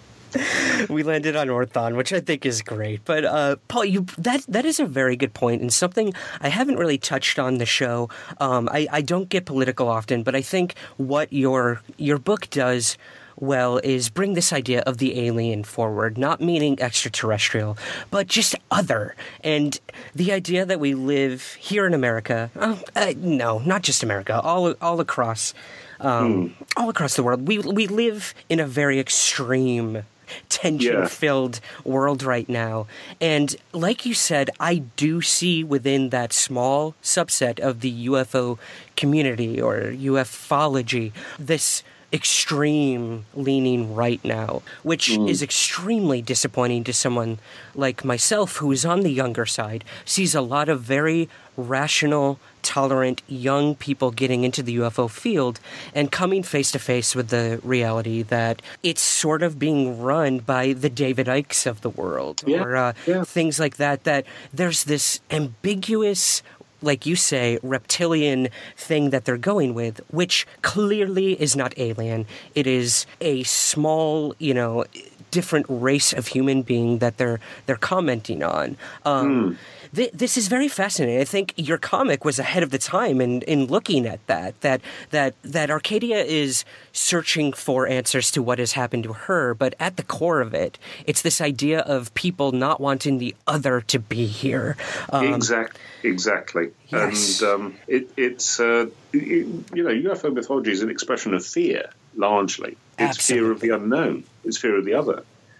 We landed on Orthon, which I think is great. But uh, Paul, you that that is a very good point, and something I haven't really touched on the show. Um, I, I don't get political often, but I think what your your book does well is bring this idea of the alien forward, not meaning extraterrestrial, but just other. And the idea that we live here in America, uh, uh, no, not just America, all all across um, mm. all across the world, we we live in a very extreme, tension-filled yeah. world right now. And like you said, I do see within that small subset of the U F O community or ufology this extreme leaning right now, which mm. is extremely disappointing to someone like myself who is on the younger side, sees a lot of very rational, tolerant young people getting into the U F O field and coming face to face with the reality that it's sort of being run by the David Ickes of the world yeah. or uh, yeah. things like that, that there's this ambiguous, like you say, reptilian thing that they're going with, which clearly is not alien. It is a small, you know, different race of human being that they're they're commenting on. Um, mm. th- this is very fascinating. I think your comic was ahead of the time in, in looking at that, that that that Arcadia is searching for answers to what has happened to her, but at the core of it, it's this idea of people not wanting the other to be here. Um, exactly. Exactly. Yes. And um, it, it's, uh, it, you know, U F O mythology is an expression of fear, largely. It's Absolutely. fear of the unknown. It's fear of the other.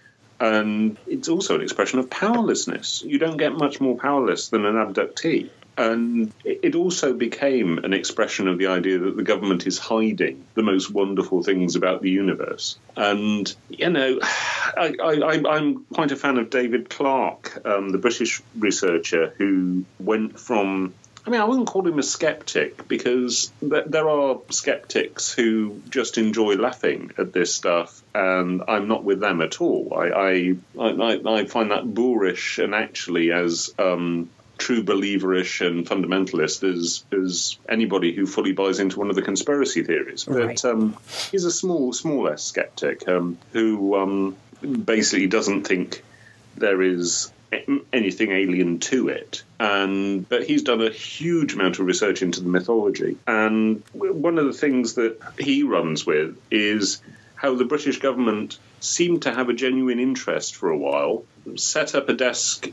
And it's also an expression of powerlessness. You don't get much more powerless than an abductee. And it also became an expression of the idea that the government is hiding the most wonderful things about the universe. And, you know, I, I, I'm quite a fan of David Clarke, um, the British researcher who went from... I mean, I wouldn't call him a skeptic, because th- there are skeptics who just enjoy laughing at this stuff, and I'm not with them at all. I I, I, I find that boorish, and actually as um, true believerish and fundamentalist as, as anybody who fully buys into one of the conspiracy theories. Right. But um, he's a small, small S skeptic um, who um, basically doesn't think there is anything alien to it. And but he's done a huge amount of research into the mythology. And one of the things that he runs with is how the British government seemed to have a genuine interest for a while, set up a desk uh,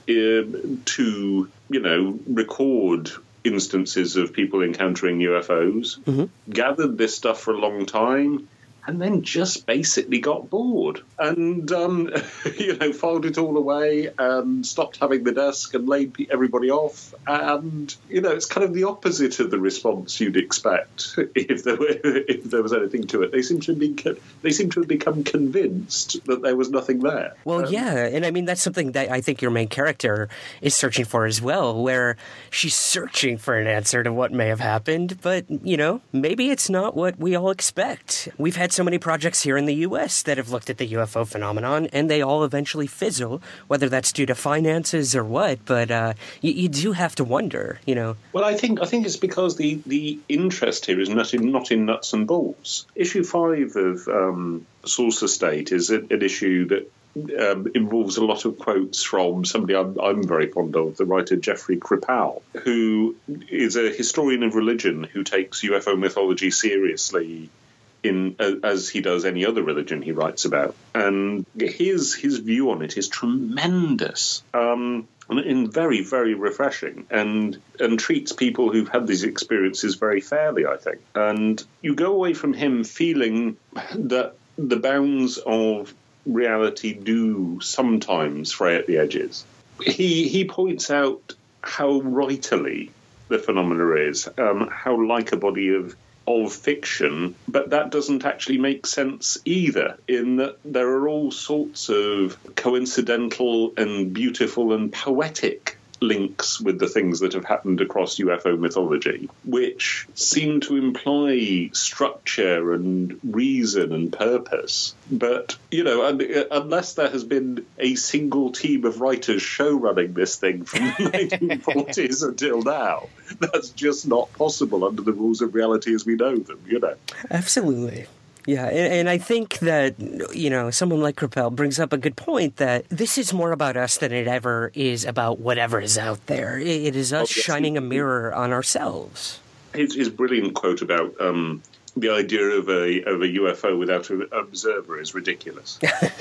to, you know, record instances of people encountering U F Os, mm-hmm. gathered this stuff for a long time, and then just basically got bored and, um, you know, filed it all away and stopped having the desk and laid everybody off. And, you know, it's kind of the opposite of the response you'd expect if there were if there was anything to it. They seem to have been, they seem to have become convinced that there was nothing there. Well, um, yeah, and I mean, that's something that I think your main character is searching for as well, where she's searching for an answer to what may have happened, but, you know, maybe it's not what we all expect. We've had so many projects here in the U S that have looked at the U F O phenomenon, and they all eventually fizzle, whether that's due to finances or what, but uh, you, you do have to wonder, you know. Well, I think I think it's because the, the interest here is not in, not in nuts and bolts. Issue five of um, Source Estate is a, an issue that Um, involves a lot of quotes from somebody I'm, I'm very fond of, the writer Jeffrey Kripal, who is a historian of religion who takes U F O mythology seriously in as he does any other religion he writes about. And his his view on it is tremendous, um, and very, very refreshing, and, and treats people who've had these experiences very fairly, I think. And you go away from him feeling that the bounds of reality do sometimes fray at the edges. He he points out how rightly the phenomena is, um, how like a body of of fiction, but that doesn't actually make sense either, in that there are all sorts of coincidental and beautiful and poetic links with the things that have happened across U F O mythology, which seem to imply structure and reason and purpose. But, you know, unless there has been a single team of writers show running this thing from the nineteen forties until now, that's just not possible under the rules of reality as we know them, you know. Absolutely. Yeah, and, and I think that, you know, someone like Kripal brings up a good point that this is more about us than it ever is about whatever is out there. It, it is us oh, yes. shining a mirror on ourselves. His, his brilliant quote about um, the idea of a of a U F O without an observer is ridiculous.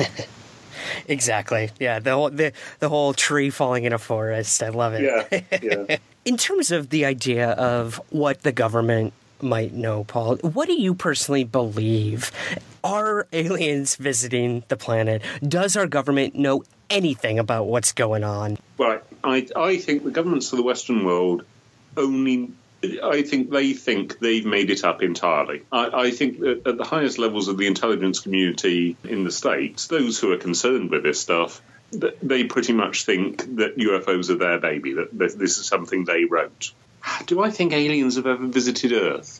Exactly. Yeah, the whole the, the whole tree falling in a forest. I love it. Yeah, yeah. In terms of the idea of what the government might know, Paul, what do you personally believe? Are aliens visiting the planet? Does our government know anything about what's going on? Right. I, I think the governments of the Western world only I think they think they've made it up entirely. I, I think that at the highest levels of the intelligence community in the States, those who are concerned with this stuff, they pretty much think that U F Os are their baby, that this is something they wrote. Do I think aliens have ever visited Earth?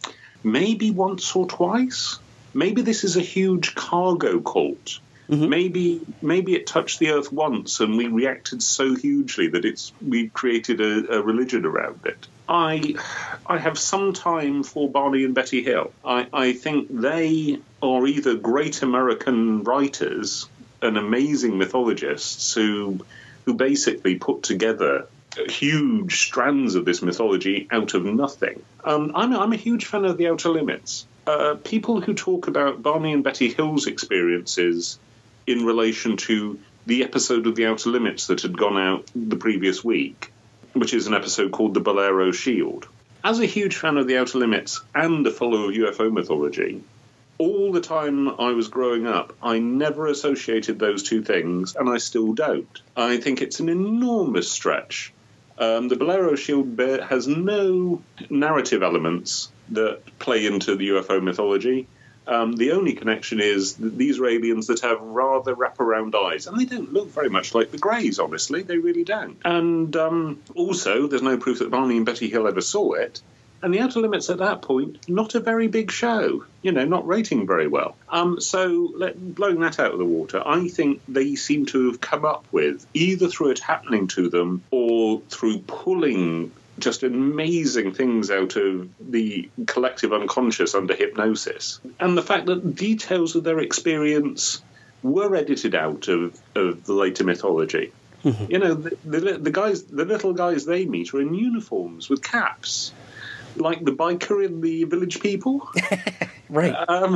Maybe once or twice. Maybe this is a huge cargo cult. Mm-hmm. Maybe maybe it touched the Earth once and we reacted so hugely that it's we created a, a religion around it. I I have some time for Barney and Betty Hill. I, I think they are either great American writers and amazing mythologists who who basically put together huge strands of this mythology out of nothing. Um, I'm, I'm a huge fan of The Outer Limits. Uh, people who talk about Barney and Betty Hill's experiences in relation to the episode of The Outer Limits that had gone out the previous week, which is an episode called The Bolero Shield. As a huge fan of The Outer Limits and a follower of U F O mythology, all the time I was growing up, I never associated those two things, and I still don't. I think it's an enormous stretch. Um, the Bolero Shield has no narrative elements that play into the U F O mythology. Um, the only connection is that these are aliens that have rather wraparound eyes, and they don't look very much like the Greys, honestly. They really don't. And um, also, there's no proof that Barney and Betty Hill ever saw it. And The Outer Limits at that point, not a very big show, you know, not rating very well. Um, so, let, blowing that out of the water, I think they seem to have come up with, either through it happening to them or through pulling just amazing things out of the collective unconscious under hypnosis. And the fact that details of their experience were edited out of, of the later mythology. Mm-hmm. You know, the, the, the guys, the little guys they meet are in uniforms with caps, like the biker in the Village People. Right. Um,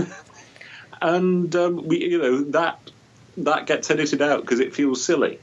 and, um, we, you know, that that gets edited out because it feels silly.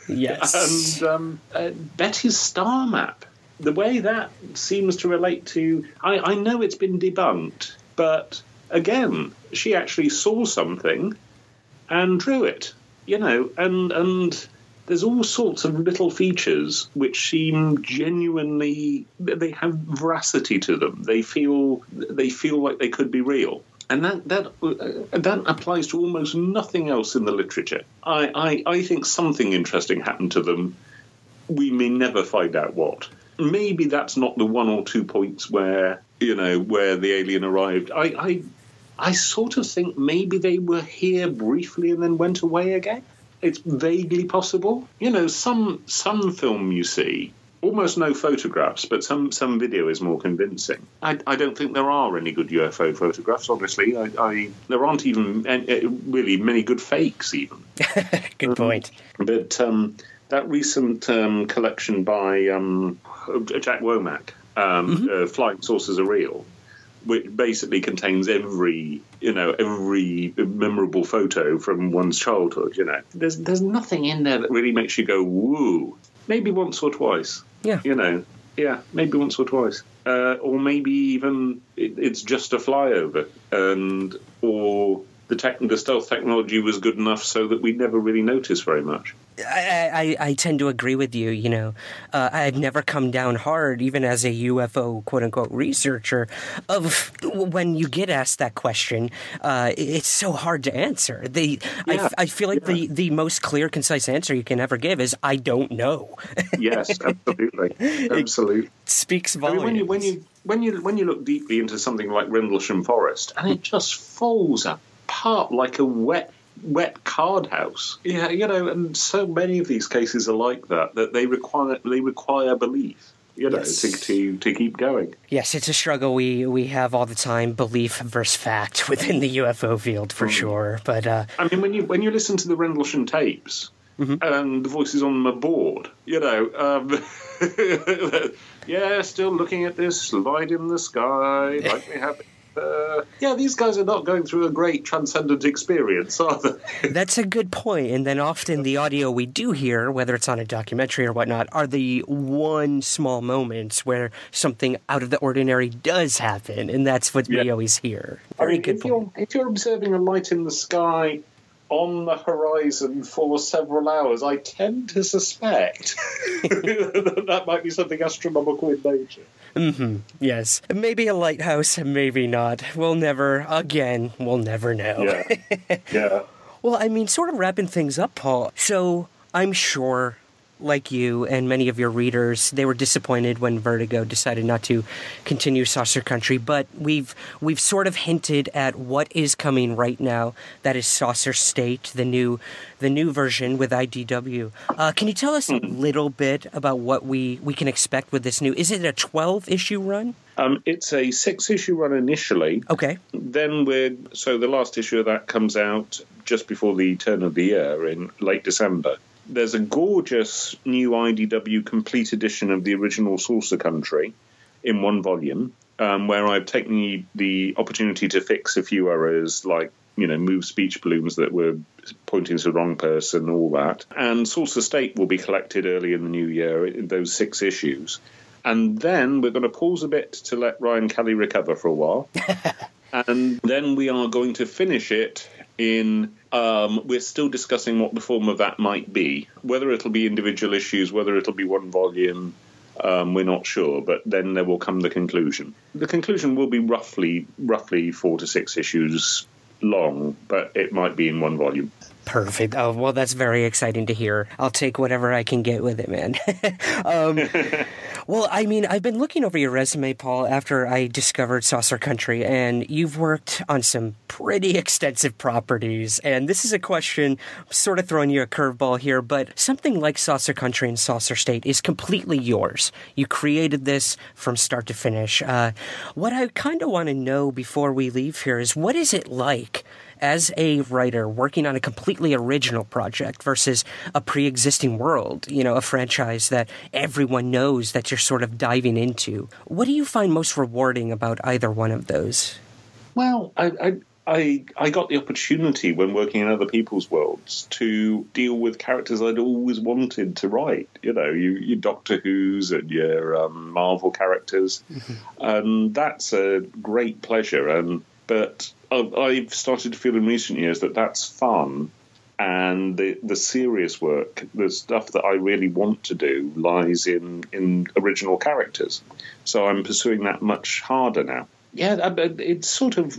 Yes. And um, uh, Betty's star map, the way that seems to relate to... I, I know it's been debunked, but again, she actually saw something and drew it, you know, and and there's all sorts of little features which seem genuinely... They have veracity to them. They feel they feel like they could be real. And that that uh, that applies to almost nothing else in the literature. I, I, I think something interesting happened to them. We may never find out what. Maybe that's not the one or two points where, you know, where the alien arrived. I, I, I sort of think maybe they were here briefly and then went away again. It's vaguely possible. You know, some some film you see, almost no photographs, but some, some video is more convincing. I, I don't think there are any good U F O photographs, honestly. I, I there aren't even any, really many good fakes, even. Good point. Um, but um, that recent um, collection by um, Jack Womack, um, mm-hmm. uh, Flying Saucers Are Real, which basically contains every, you know, every memorable photo from one's childhood, you know. There's there's nothing in there that really makes you go, woo. Maybe once or twice. Yeah. You know, yeah, maybe once or twice. Uh, or maybe even it, it's just a flyover, and or the tech, the stealth technology was good enough so that we never really noticed very much. I, I, I tend to agree with you, you know. Uh, I've never come down hard, even as a U F O quote-unquote researcher, of when you get asked that question, uh, it's so hard to answer. The, yeah. I, I feel like yeah. the, the most clear, concise answer you can ever give is, I don't know. Yes, absolutely. Absolutely. It speaks volumes. I mean, when you, when, you, when, you, when you look deeply into something like Rendlesham Forest, and it just falls apart like a wet wet card house. Yeah, you know, and so many of these cases are like that, that they require they require belief, you know, yes. to, to to keep going. Yes, it's a struggle we, we have all the time, belief versus fact within the U F O field, for mm. sure. But uh, I mean, when you when you listen to the Rendlesham tapes, mm-hmm. and the voices on them are bored, you know, um, yeah, still looking at this light in the sky, like we have... Uh, yeah, these guys are not going through a great transcendent experience, are they? That's a good point. And then often the audio we do hear, whether it's on a documentary or whatnot, are the one small moments where something out of the ordinary does happen, and that's what yeah. we always hear. Very I mean, good if point. You're, if you're observing a light in the sky on the horizon for several hours, I tend to suspect that that might be something astronomical in nature. Mm-hmm. Yes. Maybe a lighthouse, maybe not. We'll never, again, we'll never know. Yeah. Yeah. Well, I mean, sort of wrapping things up, Paul. So I'm sure, like you and many of your readers, they were disappointed when Vertigo decided not to continue Saucer Country, but we've we've sort of hinted at what is coming right now. That is Saucer State, the new the new version with I D W. Uh, can you tell us a little bit about what we, we can expect with this new? Is it a twelve-issue run? Um, it's a six-issue run initially. Okay. Then we're so the last issue of that comes out just before the turn of the year in late December. There's a gorgeous new I D W complete edition of the original Saucer Country in one volume, um, where I've taken the, the opportunity to fix a few errors, like, you know, move speech balloons that were pointing to the wrong person, all that. And Saucer State will be collected early in the new year, in those six issues. And then we're going to pause a bit to let Ryan Kelly recover for a while. And then we are going to finish it in... Um, we're still discussing what the form of that might be. Whether it'll be individual issues, whether it'll be one volume, um, we're not sure. But then there will come the conclusion. The conclusion will be roughly, roughly four to six issues long, but it might be in one volume. Perfect. Oh, well, that's very exciting to hear. I'll take whatever I can get with it, man. um, well, I mean, I've been looking over your resume, Paul, after I discovered Saucer Country, and you've worked on some pretty extensive properties. And this is a question, I'm sort of throwing you a curveball here, but something like Saucer Country and Saucer State is completely yours. You created this from start to finish. Uh, what I kind of want to know before we leave here is, what is it like as a writer working on a completely original project versus a pre-existing world, you know, a franchise that everyone knows that you're sort of diving into? What do you find most rewarding about either one of those? Well, I, I, I, I got the opportunity when working in other people's worlds to deal with characters I'd always wanted to write. You know, you, your Doctor Who's and your um, Marvel characters. Mm-hmm. And that's a great pleasure. And But I've started to feel in recent years that that's fun, and the the serious work, the stuff that I really want to do, lies in, in original characters. So I'm pursuing that much harder now. Yeah, it's sort of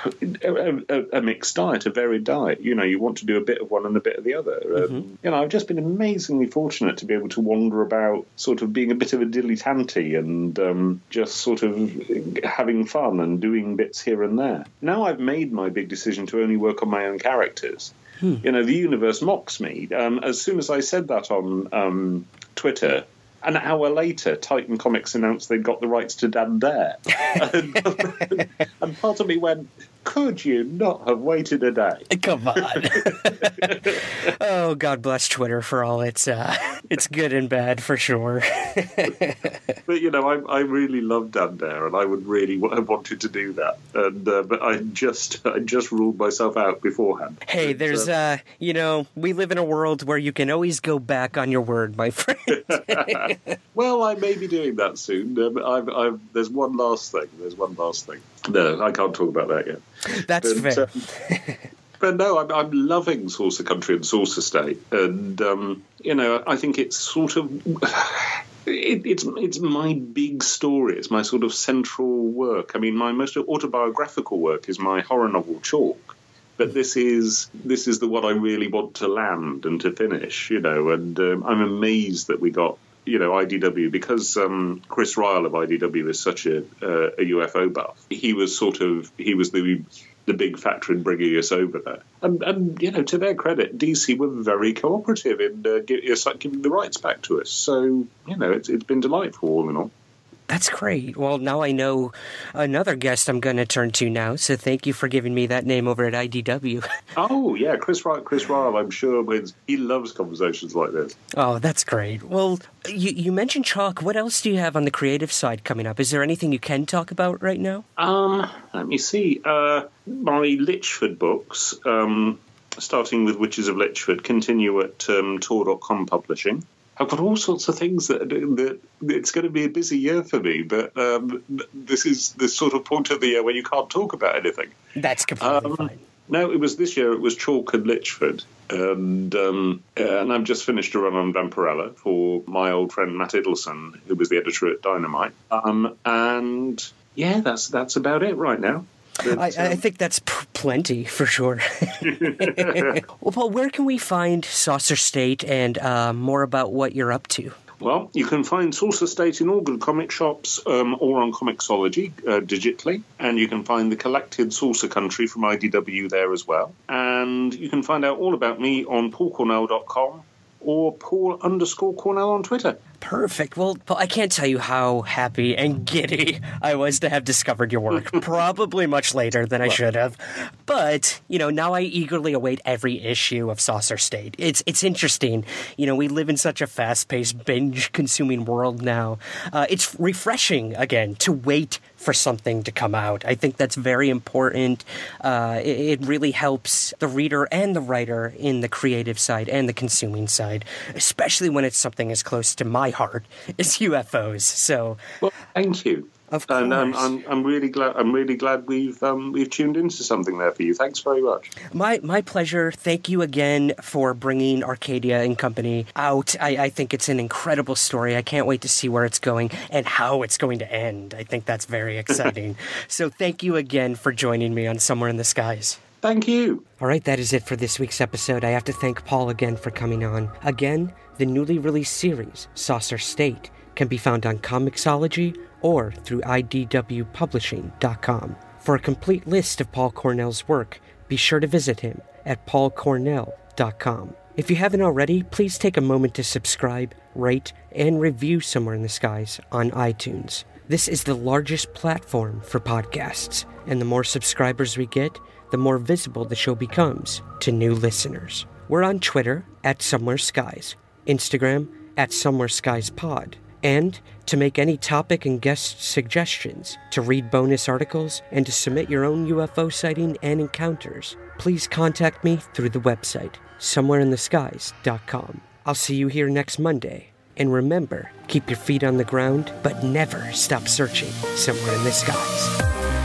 a, a, a mixed diet, a varied diet. You know, you want to do a bit of one and a bit of the other. Mm-hmm. Um, you know, I've just been amazingly fortunate to be able to wander about, sort of being a bit of a dilettante and um, just sort of having fun and doing bits here and there. Now I've made my big decision to only work on my own characters. Hmm. You know, the universe mocks me. Um, as soon as I said that on um, Twitter, an hour later, Titan Comics announced they'd got the rights to Dan Dare. and, and part of me went, could you not have waited a day? Come on. Oh, God bless Twitter for all its uh, it's good and bad, for sure. But, you know, I, I really love Dan Dare, and I would really have wanted to do that. And uh, But I just I just ruled myself out beforehand. Hey, but, there's, uh, uh, you know, we live in a world where you can always go back on your word, my friend. Well, I may be doing that soon. Um, I've, I've, there's one last thing. There's one last thing. No, I can't talk about that yet. That's but, fair. Um, but no, I'm, I'm loving Saucer Country and Saucer State. And, um, you know, I think it's sort of... It, it's it's my big story. It's my sort of central work. I mean, my most autobiographical work is my horror novel Chalk. But this is this is the one I really want to land and to finish, you know. And um, I'm amazed that we got, you know, I D W, because um, Chris Ryall of I D W is such a, uh, a U F O buff. He was sort of he was the the big factor in bringing us over there. And, and you know, to their credit, D C were very cooperative in uh, giving the rights back to us. So, you know, it's it's been delightful all in all. That's great. Well, now I know another guest I'm going to turn to now, so thank you for giving me that name over at I D W. Oh, yeah, Chris Ryall, Chris Ryall, I'm sure wins. He loves conversations like this. Oh, that's great. Well, you, you mentioned Chalk. What else do you have on the creative side coming up? Is there anything you can talk about right now? Um, let me see. Uh, my Lichford books, um, starting with Witches of Lichford, continue at um, Tor dot com Publishing. I've got all sorts of things that, that it's going to be a busy year for me, but um, this is the sort of point of the year where you can't talk about anything. That's completely um, fine. No, it was this year. It was Chalk and Lichford. And um, and I've just finished a run on Vampirella for my old friend Matt Idelson, who was the editor at Dynamite. Um, and yeah, that's that's about it right now. But, I, um, I think that's p- plenty for sure. Well, Paul, where can we find Saucer State and uh, more about what you're up to? Well, you can find Saucer State in all good comic shops um, or on Comixology uh, digitally. And you can find the collected Saucer Country from I D W there as well. And you can find out all about me on paul cornell dot com or Paul underscore Cornell on Twitter. Perfect. Well, Paul, I can't tell you how happy and giddy I was to have discovered your work. Probably much later than I should have. But, you know, now I eagerly await every issue of Saucer State. It's it's interesting. You know, we live in such a fast-paced, binge-consuming world now. Uh, it's refreshing, again, to wait for something to come out. I think that's very important. Uh, it, it really helps the reader and the writer in the creative side and the consuming side, especially when it's something as close to my heart as U F Os. So, well, thank you. Of course. And um, I'm I'm really glad I'm really glad we've um, we've tuned into something there for you. Thanks very much. My my pleasure. Thank you again for bringing Arcadia and Company out. I, I think it's an incredible story. I can't wait to see where it's going and how it's going to end. I think that's very exciting. So thank you again for joining me on Somewhere in the Skies. Thank you. All right, that is it for this week's episode. I have to thank Paul again for coming on. Again, the newly released series, Saucer State, can be found on Comixology or through I D W publishing dot com. For a complete list of Paul Cornell's work, be sure to visit him at paul cornell dot com. If you haven't already, please take a moment to subscribe, rate, and review Somewhere in the Skies on iTunes. This is the largest platform for podcasts, and the more subscribers we get, the more visible the show becomes to new listeners. We're on Twitter at Somewhere Skies, Instagram at Somewhere Skies Pod, and to make any topic and guest suggestions, to read bonus articles, and to submit your own U F O sighting and encounters, please contact me through the website, somewhere in the skies dot com. I'll see you here next Monday. And remember, keep your feet on the ground, but never stop searching somewhere in the skies.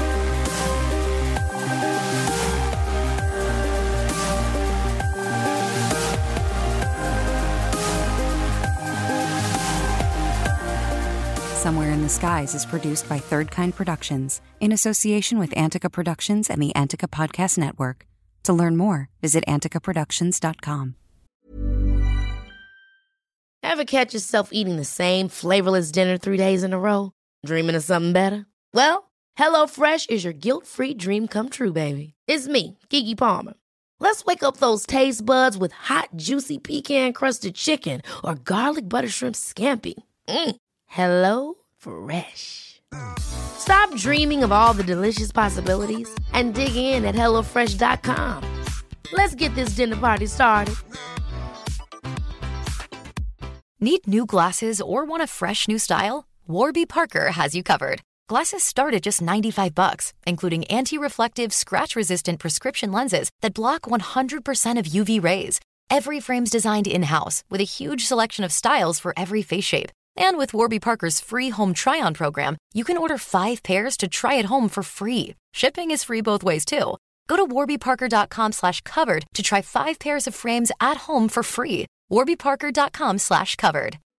Somewhere in the Skies is produced by Third Kind Productions in association with Antica Productions and the Antica Podcast Network. To learn more, visit antica productions dot com. Ever catch yourself eating the same flavorless dinner three days in a row? Dreaming of something better? Well, HelloFresh is your guilt-free dream come true, baby. It's me, Keke Palmer. Let's wake up those taste buds with hot, juicy pecan-crusted chicken or garlic butter shrimp scampi. Mm. Hello Fresh. Stop dreaming of all the delicious possibilities and dig in at hello fresh dot com. Let's get this dinner party started. Need new glasses or want a fresh new style? Warby Parker has you covered. Glasses start at just ninety-five bucks, including anti-reflective, scratch-resistant prescription lenses that block one hundred percent of U V rays. Every frame's designed in-house with a huge selection of styles for every face shape. And with Warby Parker's free home try-on program, you can order five pairs to try at home for free. Shipping is free both ways, too. Go to warby parker dot com slash covered to try five pairs of frames at home for free. warby parker dot com slash covered.